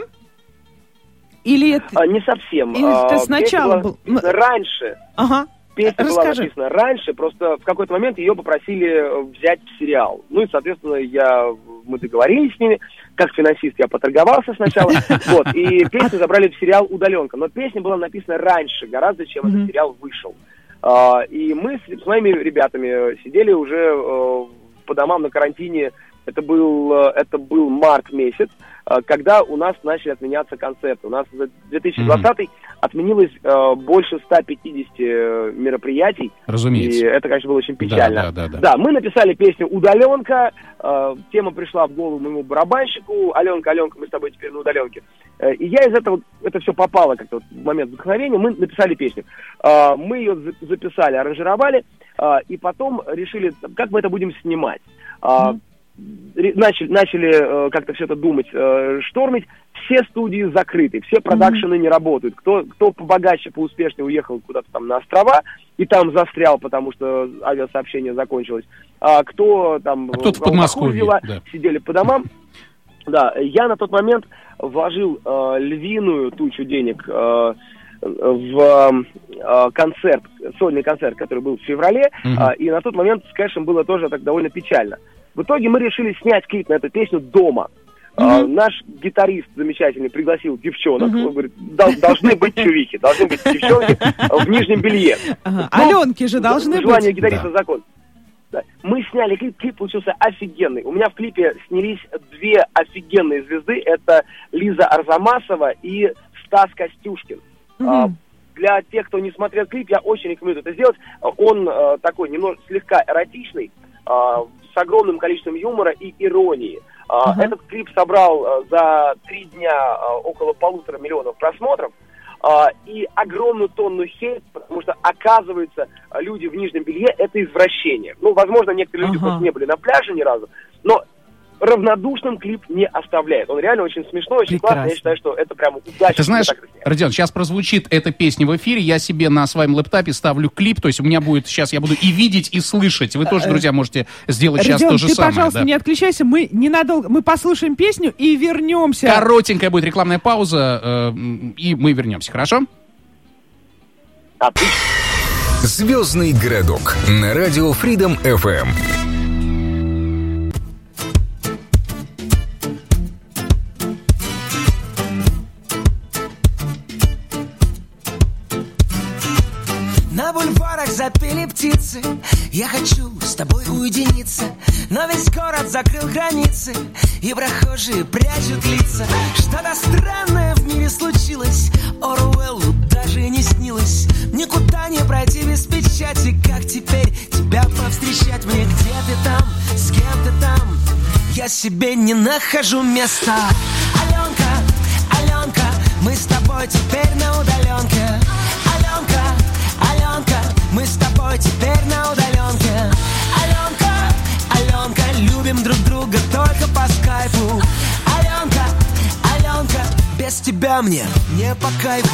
Или это... А, не совсем. Или А, это песня сначала была был- написана раньше. Ага. Песня была Расскажи. написана раньше, просто в какой-то момент ее попросили э, взять в сериал. Ну и, соответственно, я, мы договорились с ними. Как финансист я поторговался сначала. Вот, и песню забрали в сериал «Удаленка». Но песня была написана раньше, гораздо, чем этот сериал вышел. А, и мы с, с моими ребятами сидели уже э, по домам на карантине. Это был, э, это был март месяц, э, когда у нас начали отменяться концерты. У нас за две тысячи двадцатый отменилось э, больше ста пятидесяти мероприятий. Разумеется. И это, конечно, было очень печально. Да, да, да, да. мы написали песню «Удаленка». Э, тема пришла в голову моему барабанщику. «Аленка, Аленка, мы с тобой теперь на удаленке». Э, и я из этого, это все попало как-то вот в момент вдохновения. Мы написали песню. Э, мы ее за- записали, аранжировали. э, и потом решили, как мы это будем снимать. Э, начали, начали как-то все это думать, штормить, все студии закрыты, все продакшены mm-hmm. не работают. Кто, кто побогаче, поуспешнее уехал куда-то там на острова и там застрял, потому что авиасообщение закончилось. А кто там... А кто-то в Подмосковье, взяла, да. сидели по домам. Да, я на тот момент вложил э, львиную тучу денег э, в э, концерт, сольный концерт, который был в феврале, mm-hmm. э, и на тот момент с кэшем было тоже так довольно печально. В итоге мы решили снять клип на эту песню дома. Uh-huh. Uh, наш гитарист замечательный пригласил девчонок. Uh-huh. Он говорит, должны быть чувихи, должны быть девчонки в нижнем белье. Uh-huh. Аленки же должны быть. Желание гитариста да. закон. Да. Мы сняли клип, клип получился офигенный. У меня в клипе снялись две офигенные звезды. Это Лиза Арзамасова и Стас Костюшкин. Uh-huh. Uh, для тех, кто не смотрел клип, я очень рекомендую это сделать. Он uh, такой немного слегка эротичный, uh, с огромным количеством юмора и иронии. Uh-huh. Этот клип собрал uh, за три дня uh, около полутора миллионов просмотров uh, и огромную тонну хейта, потому что, оказывается, люди в нижнем белье — это извращение. Ну, возможно, некоторые uh-huh. люди просто не были на пляже ни разу, но равнодушным клип не оставляет. Он реально очень смешной, очень Прекрасно. классный. Я считаю, что это прям удачно. Ты знаешь, Родион, сейчас прозвучит эта песня в эфире, я себе на своем лэптопе ставлю клип, то есть у меня будет, сейчас я буду и видеть, и слышать. Вы тоже, друзья, можете сделать Родион, сейчас то же ты, самое. пожалуйста, да. не отключайся, мы ненадолго, мы послушаем песню и вернемся. Коротенькая будет рекламная пауза, э, и мы вернемся, хорошо? Отлично. «Звездный городок» на радио Freedom эф эм. На бульварах запели птицы, я хочу с тобой уединиться, но весь город закрыл границы, и прохожие прячут лица. Что-то странное в мире случилось, Оруэллу даже не снилось. Никуда не пройти без печати, как теперь тебя повстречать мне? Где ты там, с кем ты там? Я себе не нахожу места. Аленка, Аленка, мы с тобой теперь на удаленке. Аленка, Аленка, мы с тобой теперь на удаленке. Аленка, Аленка, любим друг друга только по скайпу. Аленка, Аленка, без тебя мне не по кайфу.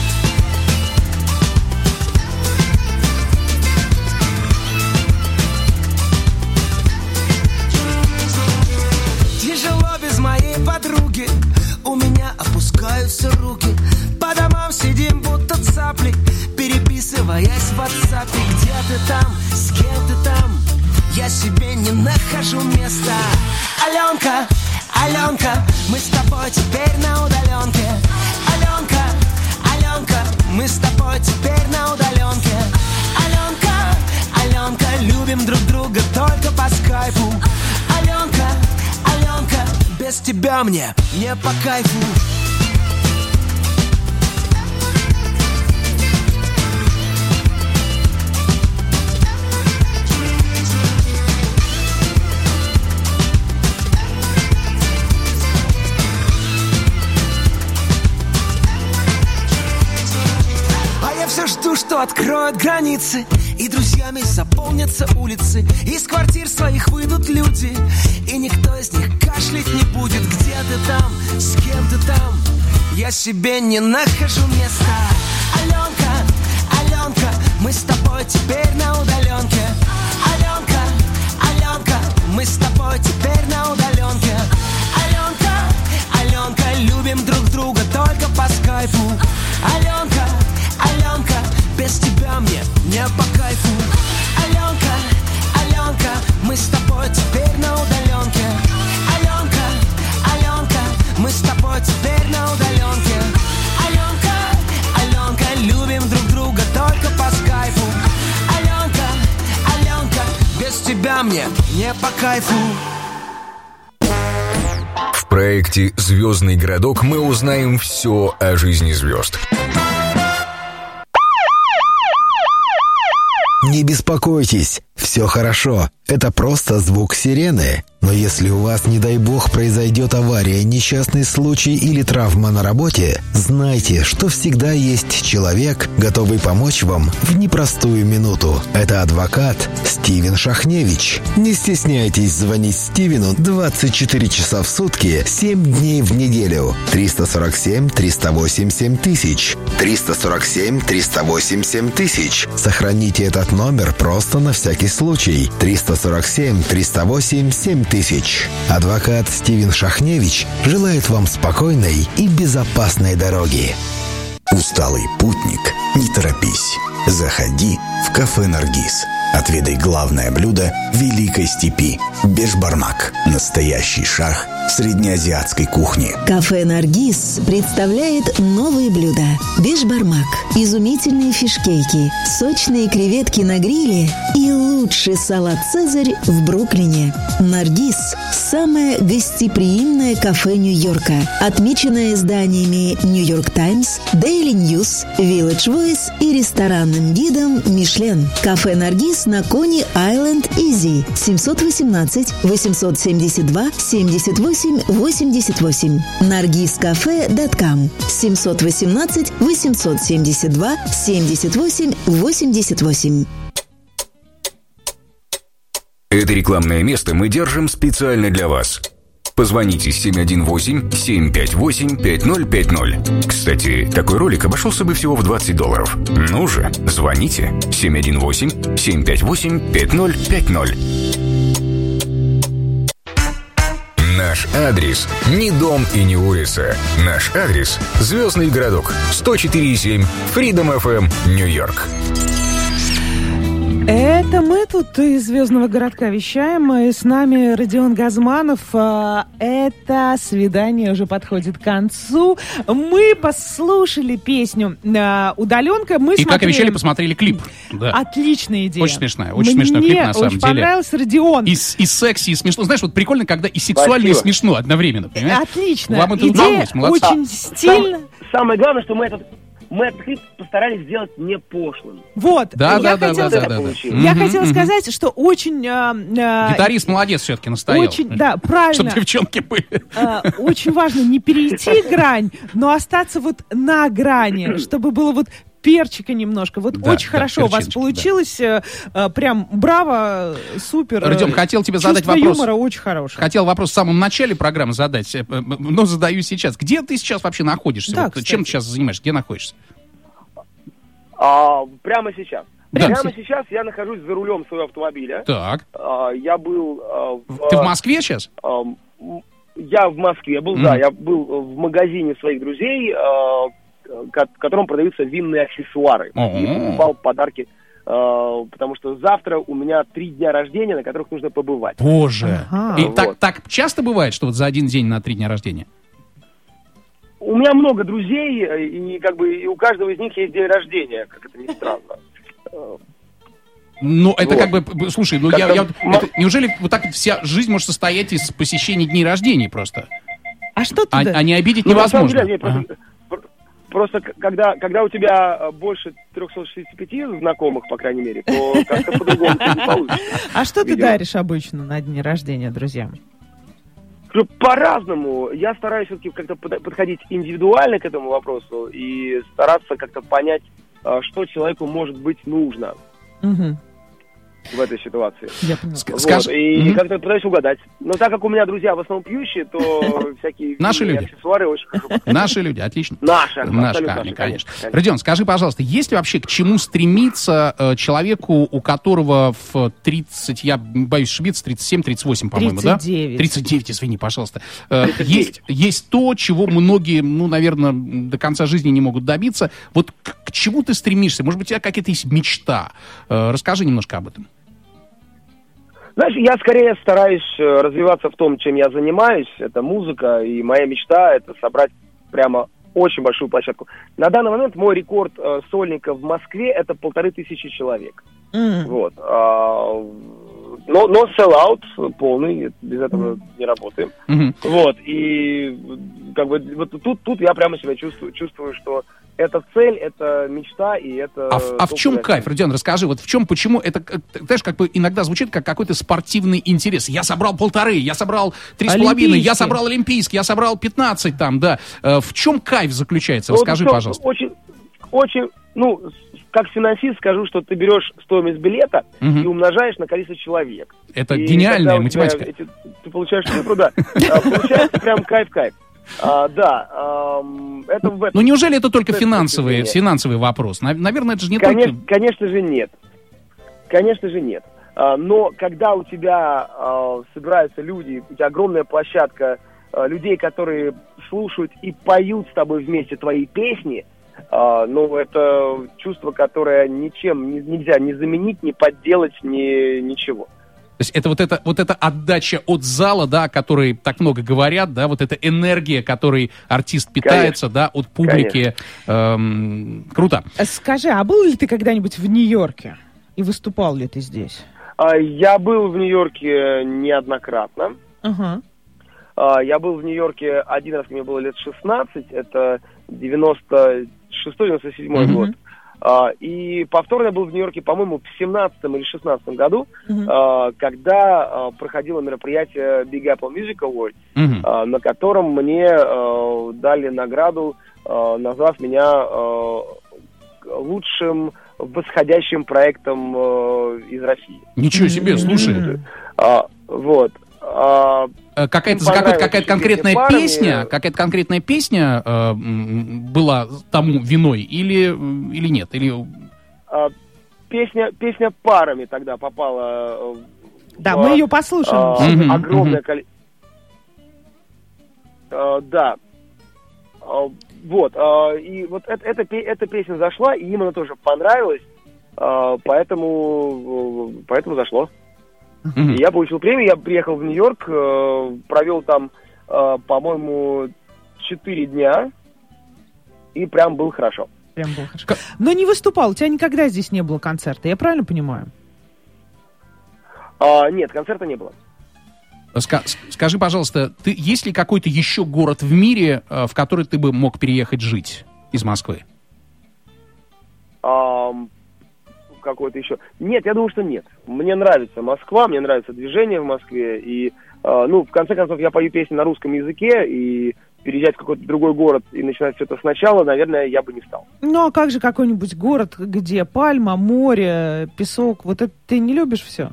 Тяжело без моей подруги, у меня опускаются руки. По домам сидим будто цапли, переписываясь в WhatsApp. Где ты там, с кем ты там? Я себе не нахожу места. Аленка, Аленка, мы с тобой теперь на удаленке. Аленка, Аленка, мы с тобой теперь на удаленке. Аленка, Аленка, любим друг друга только по скайпу. Аленка, Аленка, без тебя мне не по кайфу. Все жду, что откроют границы, и друзьями заполнятся улицы, из квартир своих выйдут люди, и никто из них кашлять не будет. Где ты там, с кем ты там? Я себе не нахожу места. Аленка, Аленка, мы с тобой теперь на удаленке. Аленка, Аленка, мы с тобой теперь на удаленке. Аленка, Аленка, любим друг друга только по скайпу. Аленка, Аленка, без тебя мне не по кайфу. Аленка, Аленка, мы с тобой теперь на удаленке. Аленка, Аленка, мы с тобой теперь на удаленке. Аленка, Аленка, любим друг друга только по скайпу. Аленка, Аленка, без тебя мне не по кайфу. В проекте «Звездный городок» мы узнаем все о жизни звезд. Не беспокойтесь, все хорошо. Это просто звук сирены. Но если у вас, не дай бог, произойдет авария, несчастный случай или травма на работе, знайте, что всегда есть человек, готовый помочь вам в непростую минуту. Это адвокат Стивен Шахневич. Не стесняйтесь звонить Стивену двадцать четыре часа в сутки, семь дней в неделю. триста сорок семь триста восемь семь тысяч. триста сорок семь триста восемь семь тысяч. Сохраните этот номер просто на всякий случай. триста сорок семь триста восемь семь тысяч. Адвокат Стивен Шахневич желает вам спокойной и безопасной дороги. Усталый путник, не торопись. Заходи в кафе «Наргиз». Отведай главное блюдо Великой Степи – бешбармак. Настоящий шах среднеазиатской кухни. Кафе «Наргиз» представляет новые блюда. Бешбармак, изумительные фишкейки, сочные креветки на гриле и лучший салат «Цезарь» в Бруклине. «Наргиз» – самое гостеприимное кафе Нью-Йорка, отмеченное изданиями «Нью-Йорк Таймс», «Дейли Ньюс», «Вилледж Войс» и ресторанным гидом «Мишлен». Кафе «Наргиз» на Кони-Айленд Изи семьсот восемнадцать восемьсот семьдесят два семьдесят восемь восемьдесят восемь. наргиз кафе точка ком семьсот восемнадцать восемьсот семьдесят два семьдесят восемь восемьдесят восемь. Это рекламное место мы держим специально для вас. Позвоните семь один восемь семь пять восемь пять ноль пять ноль. Кстати, такой ролик обошелся бы всего в двадцать долларов. Ну же, звоните семь один восемь семь пять восемь пять ноль пять ноль. Наш адрес не дом и не улица. Наш адрес – Звездный городок, сто четыре и семь, Freedom эф эм, Нью-Йорк. Это мы тут из Звездного городка вещаем, и с нами Родион Газманов. Это свидание уже подходит к концу. Мы послушали песню «Удаленка». Мы и, смотрели... как обещали, посмотрели клип. Да. Отличная идея. Очень смешная, очень Мне смешной клип, на самом деле. Мне очень понравился Родион. И, и секси, и смешно. Знаешь, вот прикольно, когда и сексуально, Спасибо. И смешно одновременно. Понимаешь? Отлично. Вам это идея удалось, молодцы. Очень стильно. Сам, самое главное, что мы этот... Мы этот клип постарались сделать не пошлым. Вот. Да, я да, хотела, да, да, да, да. Я mm-hmm, хотела mm-hmm. сказать, что очень... Э, э, Гитарист молодец все-таки настоял. Очень, да, правильно. Чтобы девчонки были. Э, очень важно не перейти грань, но остаться вот на грани, чтобы было вот перчика немножко. Вот да, очень да, хорошо у вас получилось. Да. Э, прям браво, супер. Родион, хотел тебе Чувство задать вопрос. юмора очень хорошее. Хотел вопрос в самом начале программы задать, но задаю сейчас. Где ты сейчас вообще находишься? Да, вот, чем ты сейчас занимаешься? Где находишься? А, прямо сейчас. Да. Прямо сейчас я нахожусь за рулем своего автомобиля. Так. А, я был... А, в, ты в Москве сейчас? А, я в Москве был, mm. да. Я был в магазине своих друзей, а, в котором продаются винные аксессуары. Oh. И покупал подарки, а, потому что завтра у меня три дня рождения, на которых нужно побывать. Боже! Ага. И вот. так, так часто бывает, что вот за один день на три дня рождения? У меня много друзей, и как бы и у каждого из них есть день рождения, как это ни странно. Ну, это вот. как бы, слушай, ну как я, я м- это, неужели вот так вся жизнь может состоять из посещения дней рождений просто? А что ты? А, а не обидеть ну, невозможно. На самом деле, ага. просто, просто когда, когда у тебя больше триста шестьдесят пять знакомых, по крайней мере, то как-то по-другому не получится. А что ты даришь обычно на дне рождения друзьям? По-разному. Я стараюсь все-таки как-то подходить индивидуально к этому вопросу и стараться как-то понять, что человеку может быть нужно угу. в этой ситуации. Я понял. Вот. Скаж... И угу. как-то пытаюсь угадать. Но так как у меня друзья в основном пьющие, то всякие наши люди. Аксессуары очень хорошо. Наши люди, отлично. Наши, наши, конечно, конечно. Родион, скажи, пожалуйста, есть ли вообще к чему стремиться э, человеку, у которого в тридцать, я боюсь ошибиться, тридцать семь тридцать восемь, по-моему, тридцать девять. Да? тридцать девять, извини, пожалуйста. Э, есть, есть то, чего многие, ну, наверное, до конца жизни не могут добиться. Вот к, к чему ты стремишься? Может быть, у тебя какая-то есть мечта? Э, расскажи немножко об этом. Знаешь, я скорее стараюсь развиваться в том, чем я занимаюсь. Это музыка, и моя мечта — это собрать прямо очень большую площадку. На данный момент мой рекорд э, сольника в Москве — это полторы тысячи человек. Mm. Вот. А, но, но sell-out полный, без этого mm. не работаем. Mm-hmm. Вот. И как бы вот тут, тут я прямо себя чувствую, чувствую, что это цель, это мечта, и это... А, в- а в чем кайф, Родион, расскажи, вот в чем, почему это, как- знаешь, как бы иногда звучит как какой-то спортивный интерес. Я собрал полторы, я собрал три с половиной, я собрал олимпийский, я собрал пятнадцать там, да. Э, В чем кайф заключается? Ну, Расскажи, вот, пожалуйста. Очень, очень, ну, с- как финансист скажу, что ты берешь стоимость билета Мгм. и умножаешь на количество человек. Это И гениальная когда у тебя математика. эти- ты получаешь цифру, да. А, Получается прям кайф-кайф. А, Да, ам, это в этом. Ну неужели это только с этой финансовый, точки зрения. финансовый вопрос? Нав- Наверное, это же не Конечно, только... конечно же нет. Конечно же нет. А, Но когда у тебя а, собираются люди, у тебя огромная площадка а, людей, которые слушают и поют с тобой вместе твои песни, а, ну, это чувство, которое ничем не- нельзя ни заменить, ни подделать, ни ничего. То есть это вот, это вот эта отдача от зала, да, о которой так много говорят, да, вот эта энергия, которой артист питается, да, от публики. Эм, круто. Скажи, а был ли ты когда-нибудь в Нью-Йорке? И выступал ли ты здесь? А, Я был в Нью-Йорке неоднократно. Ага. А, Я был в Нью-Йорке один раз, мне было лет шестнадцать, это девяносто шестой девяносто седьмой Мгм. год. А, И повторно я был в Нью-Йорке, по-моему, в семнадцатом или шестнадцатом году, Мгм. а, когда а, проходило мероприятие Big Apple Music Award, Мгм. а, на котором мне а, дали награду, а, назвав меня а, лучшим восходящим проектом а, из России. Ничего себе, слушай. А, Вот. А, Э, Какая-то, им за какой- понравилось какая-то учить конкретная парами. песня, какая-то конкретная песня э, м, была тому виной или, или нет? Или... А, Песня, песня парами тогда попала э, Да, в, мы ее послушаем. а, Мгм, огромное мгм. количество. Да. А, Вот. а, И вот эта, эта, пе- эта песня зашла, и им она тоже понравилась, а, поэтому, э, поэтому зашло. Мгм. И я получил премию, я приехал в Нью-Йорк, э, провел там, э, по-моему, четыре дня, и прям был хорошо. Прям было хорошо. Но не выступал, у тебя никогда здесь не было концерта, я правильно понимаю? А, Нет, концерта не было. Ска- с- скажи, пожалуйста, ты, есть ли какой-то еще город в мире, э, в который ты бы мог переехать жить из Москвы? Ам, какой-то еще. Нет, я думаю, что нет. Мне нравится Москва, мне нравится движение в Москве. И, а, ну, в конце концов, я пою песни на русском языке, и переезжать в какой-то другой город и начинать все это сначала, наверное, я бы не стал. Ну, а как же какой-нибудь город, где пальма, море, песок, вот это ты не любишь все?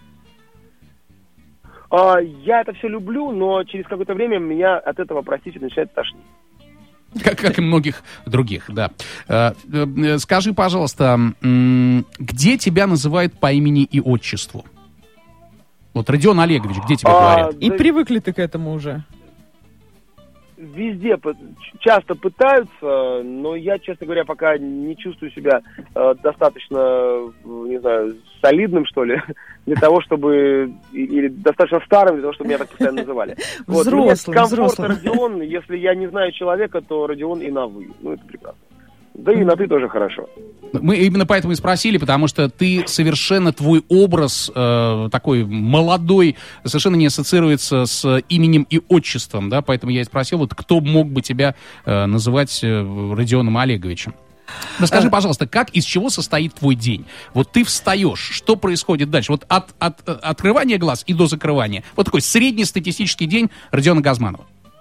А, я это все люблю, но через какое-то время меня от этого, простите, начинает тошнить. Как, как и многих других, да. Э, э, Скажи, пожалуйста, м, где тебя называют по имени и отчеству? Вот Родион Олегович, где тебя А, говорят? И да- привыкли ты к этому уже. Везде п- часто пытаются, но я, честно говоря, пока не чувствую себя э, достаточно, э, не знаю, солидным, что ли, для того, чтобы... и- Или достаточно старым, для того, чтобы меня так постоянно называли. Вот, мне Взрослым, комфортно взрослым. Родион, если я не знаю человека, то Родион и на «вы». Ну, это прекрасно. Да и на «ты» тоже хорошо. Мы именно поэтому и спросили, потому что ты совершенно, твой образ э, такой молодой, совершенно не ассоциируется с именем и отчеством, да, поэтому я и спросил, вот кто мог бы тебя э, называть э, Родионом Олеговичем. Расскажи, пожалуйста, как, из чего состоит твой день? Вот ты встаешь, что происходит дальше? Вот от, от, от открывания глаз и до закрывания. Вот такой среднестатистический день Родиона Газманова.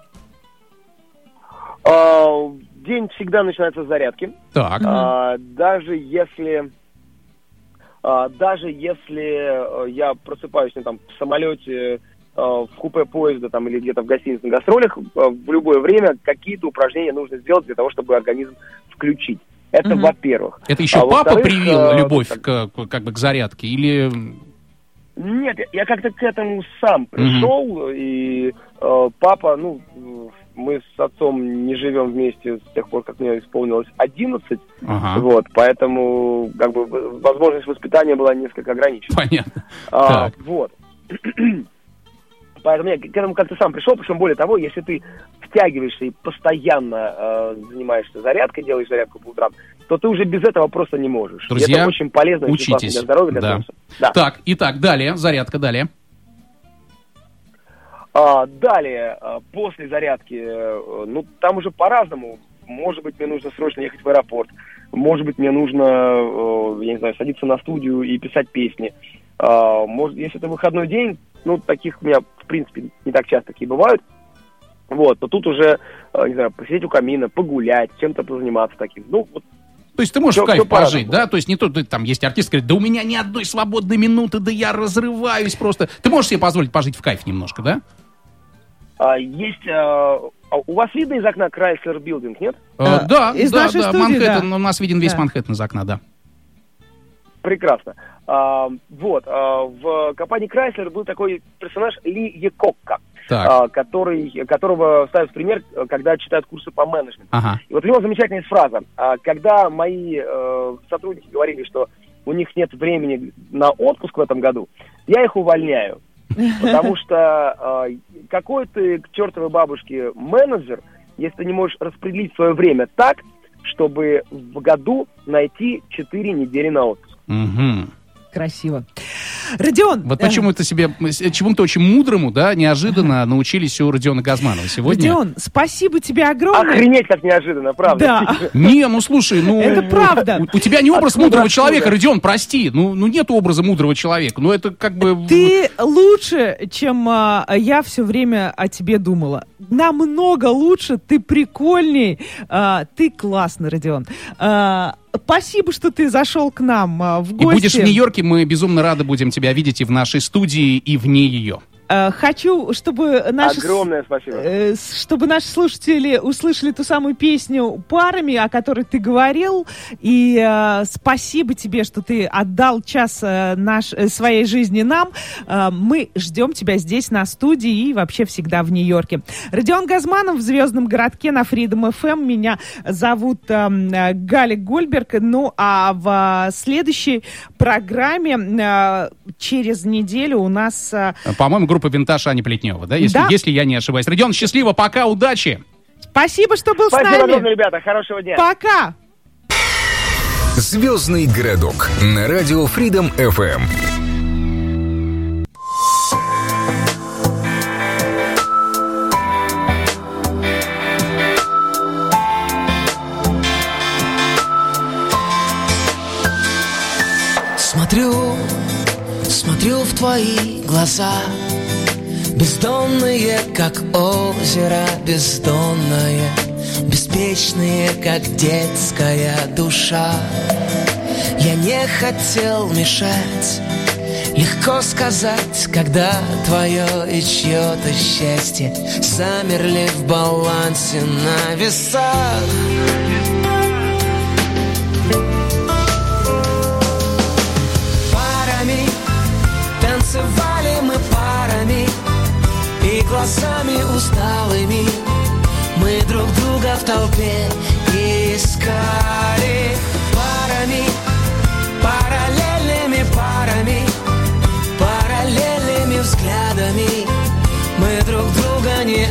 А, День всегда начинается с зарядки. Так. А, даже если а, даже если э, я просыпаюсь ну, там, в самолете, э, в купе поезда там, или где-то в гостинице на гастролях, э, в любое время какие-то упражнения нужно сделать для того, чтобы организм включить. Это Мгм. во-первых. Это еще А папа во-вторых, привил э, любовь так- к, к- как бы к зарядке? Или... Нет, я, я как-то к этому сам пришел, и э, папа, ну, э, мы с отцом не живем вместе с тех пор, как мне исполнилось одиннадцать, Ага. вот, поэтому, как бы, в- возможность воспитания была несколько ограничена. Понятно. А, Так. вот. Поэтому я к этому как-то сам пришел, причем более того, если ты втягиваешься и постоянно э, занимаешься зарядкой, делаешь зарядку по утрам, то ты уже без этого просто не можешь. И Друзья, это очень полезно, очень классно учитесь. для здоровья, для Да. тонуса. Да. Так, итак, далее, зарядка, далее. А, далее, а, после зарядки, э, ну, там уже по-разному. может быть, мне нужно срочно ехать в аэропорт, может быть, мне нужно, э, я не знаю, садиться на студию и писать песни. Э, может, если это выходной день, ну, таких у меня, в принципе, не так часто такие бывают, вот, то тут уже, э, не знаю, посидеть у камина, погулять, чем-то позаниматься таким. Ну, вот. То есть ты можешь Все- в кайф все по-разному. пожить, да? То есть не то, ты, там есть артист, говорит, да у меня ни одной свободной минуты, да я разрываюсь просто. Ты можешь себе позволить пожить в кайф немножко, да? А, есть, а, а у вас видно из окна Chrysler Building, нет? Э, да, из да, нашей да, студии, Манхэттен, да. у нас виден весь Да. Манхэттен из окна, да. Прекрасно. А, вот, а, в компании Chrysler был такой персонаж Ли Якокка, Так. а, который, которого ставят в пример, когда читают курсы по менеджменту. Ага. И вот у него замечательная есть фраза. А, когда мои э, сотрудники говорили, что у них нет времени на отпуск в этом году, я их увольняю. Потому что э, какой ты к чертовой бабушке менеджер, если ты не можешь распределить свое время так, чтобы в году найти четыре недели на отпуск. Мгм. Красиво. Родион! Вот э, почему-то себе, э, чему-то очень мудрому, да, неожиданно научились у Родиона Газманова сегодня. Родион, спасибо тебе огромное. Охренеть, как неожиданно, правда? Да. Не, ну слушай, ну... Это правда. У, у тебя не образ Откуда, мудрого откуда? человека, Родион, прости. Ну, ну нет образа мудрого человека. Ну это как бы... Ты лучше, чем а, я все время о тебе думала. Намного лучше, ты прикольней, а, ты классный, Родион. А, спасибо, что ты зашел к нам а, в И гости. будешь в Нью-Йорке, мы безумно рады будем тебя видеть и в нашей студии, и вне ее. А, хочу, чтобы наши... Огромное спасибо. э, с- чтобы наши слушатели услышали ту самую песню парами, о которой ты говорил. И э, спасибо тебе, что ты отдал час э, наш, э, своей жизни нам. Э, мы ждем тебя здесь, на студии, и вообще всегда в Нью-Йорке. Родион Газманов в «Звездном городке» на Freedom эф эм. Меня зовут э, э, Галя Гольберг. Ну, а в э, следующей программе э, через неделю у нас... э, По-моему, группа «Винтаж» Ани Плетнева, да? Если, Да. если я не ошибаюсь. Родион, счастливо, пока, удачи! Спасибо, что был Спасибо с нами. огромное, ребята. Хорошего дня. Пока! «Звездный городок» на радио Freedom эф эм. Смотрю, смотрю в твои глаза, бездонные, как озеро бездонное, беспечные, как детская душа. Я не хотел мешать, легко сказать, когда твое и чье-то счастье замерли в балансе на весах. Парами танцевали мы парами, и глазами усталыми мы друг друга в толпе искали. Парами, параллельными парами, параллельными взглядами мы друг друга не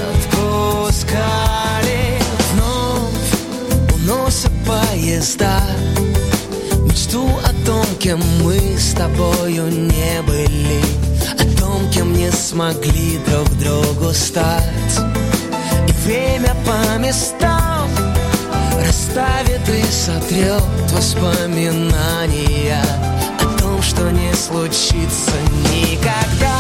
отпускали. Вновь уносят поезда мечту о том, кем мы с тобою не были, о том, кем не смогли друг другу стать. И время по местам расставит и сотрет воспоминания о том, что не случится никогда.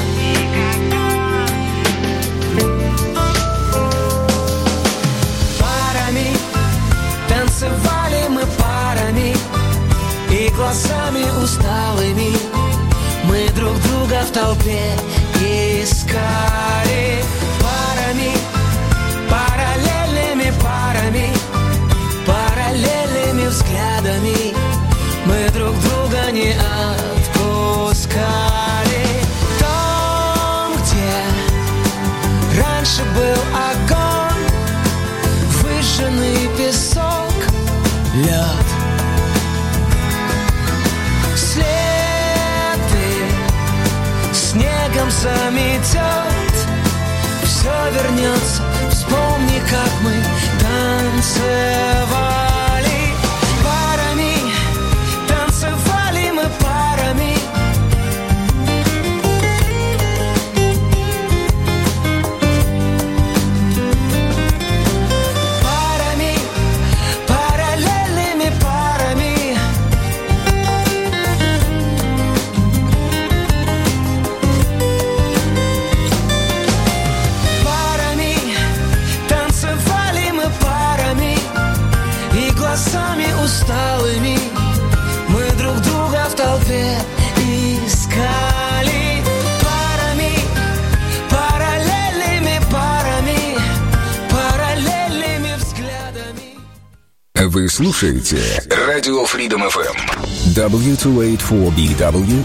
Парами танцевали мы парами, и глазами усталыми мы друг друга в толпе искали. Парами, параллельными парами, параллельными взглядами мы друг друга не отпускали. Там, где раньше был огонь, выжженный песок, лед, следы снегом заметет, все вернется. Вспомни, как мы танцевали. Парами танцевали мы парами. Вы слушаете радио Freedom эф эм. дабл ю двести восемьдесят четыре би дабл ю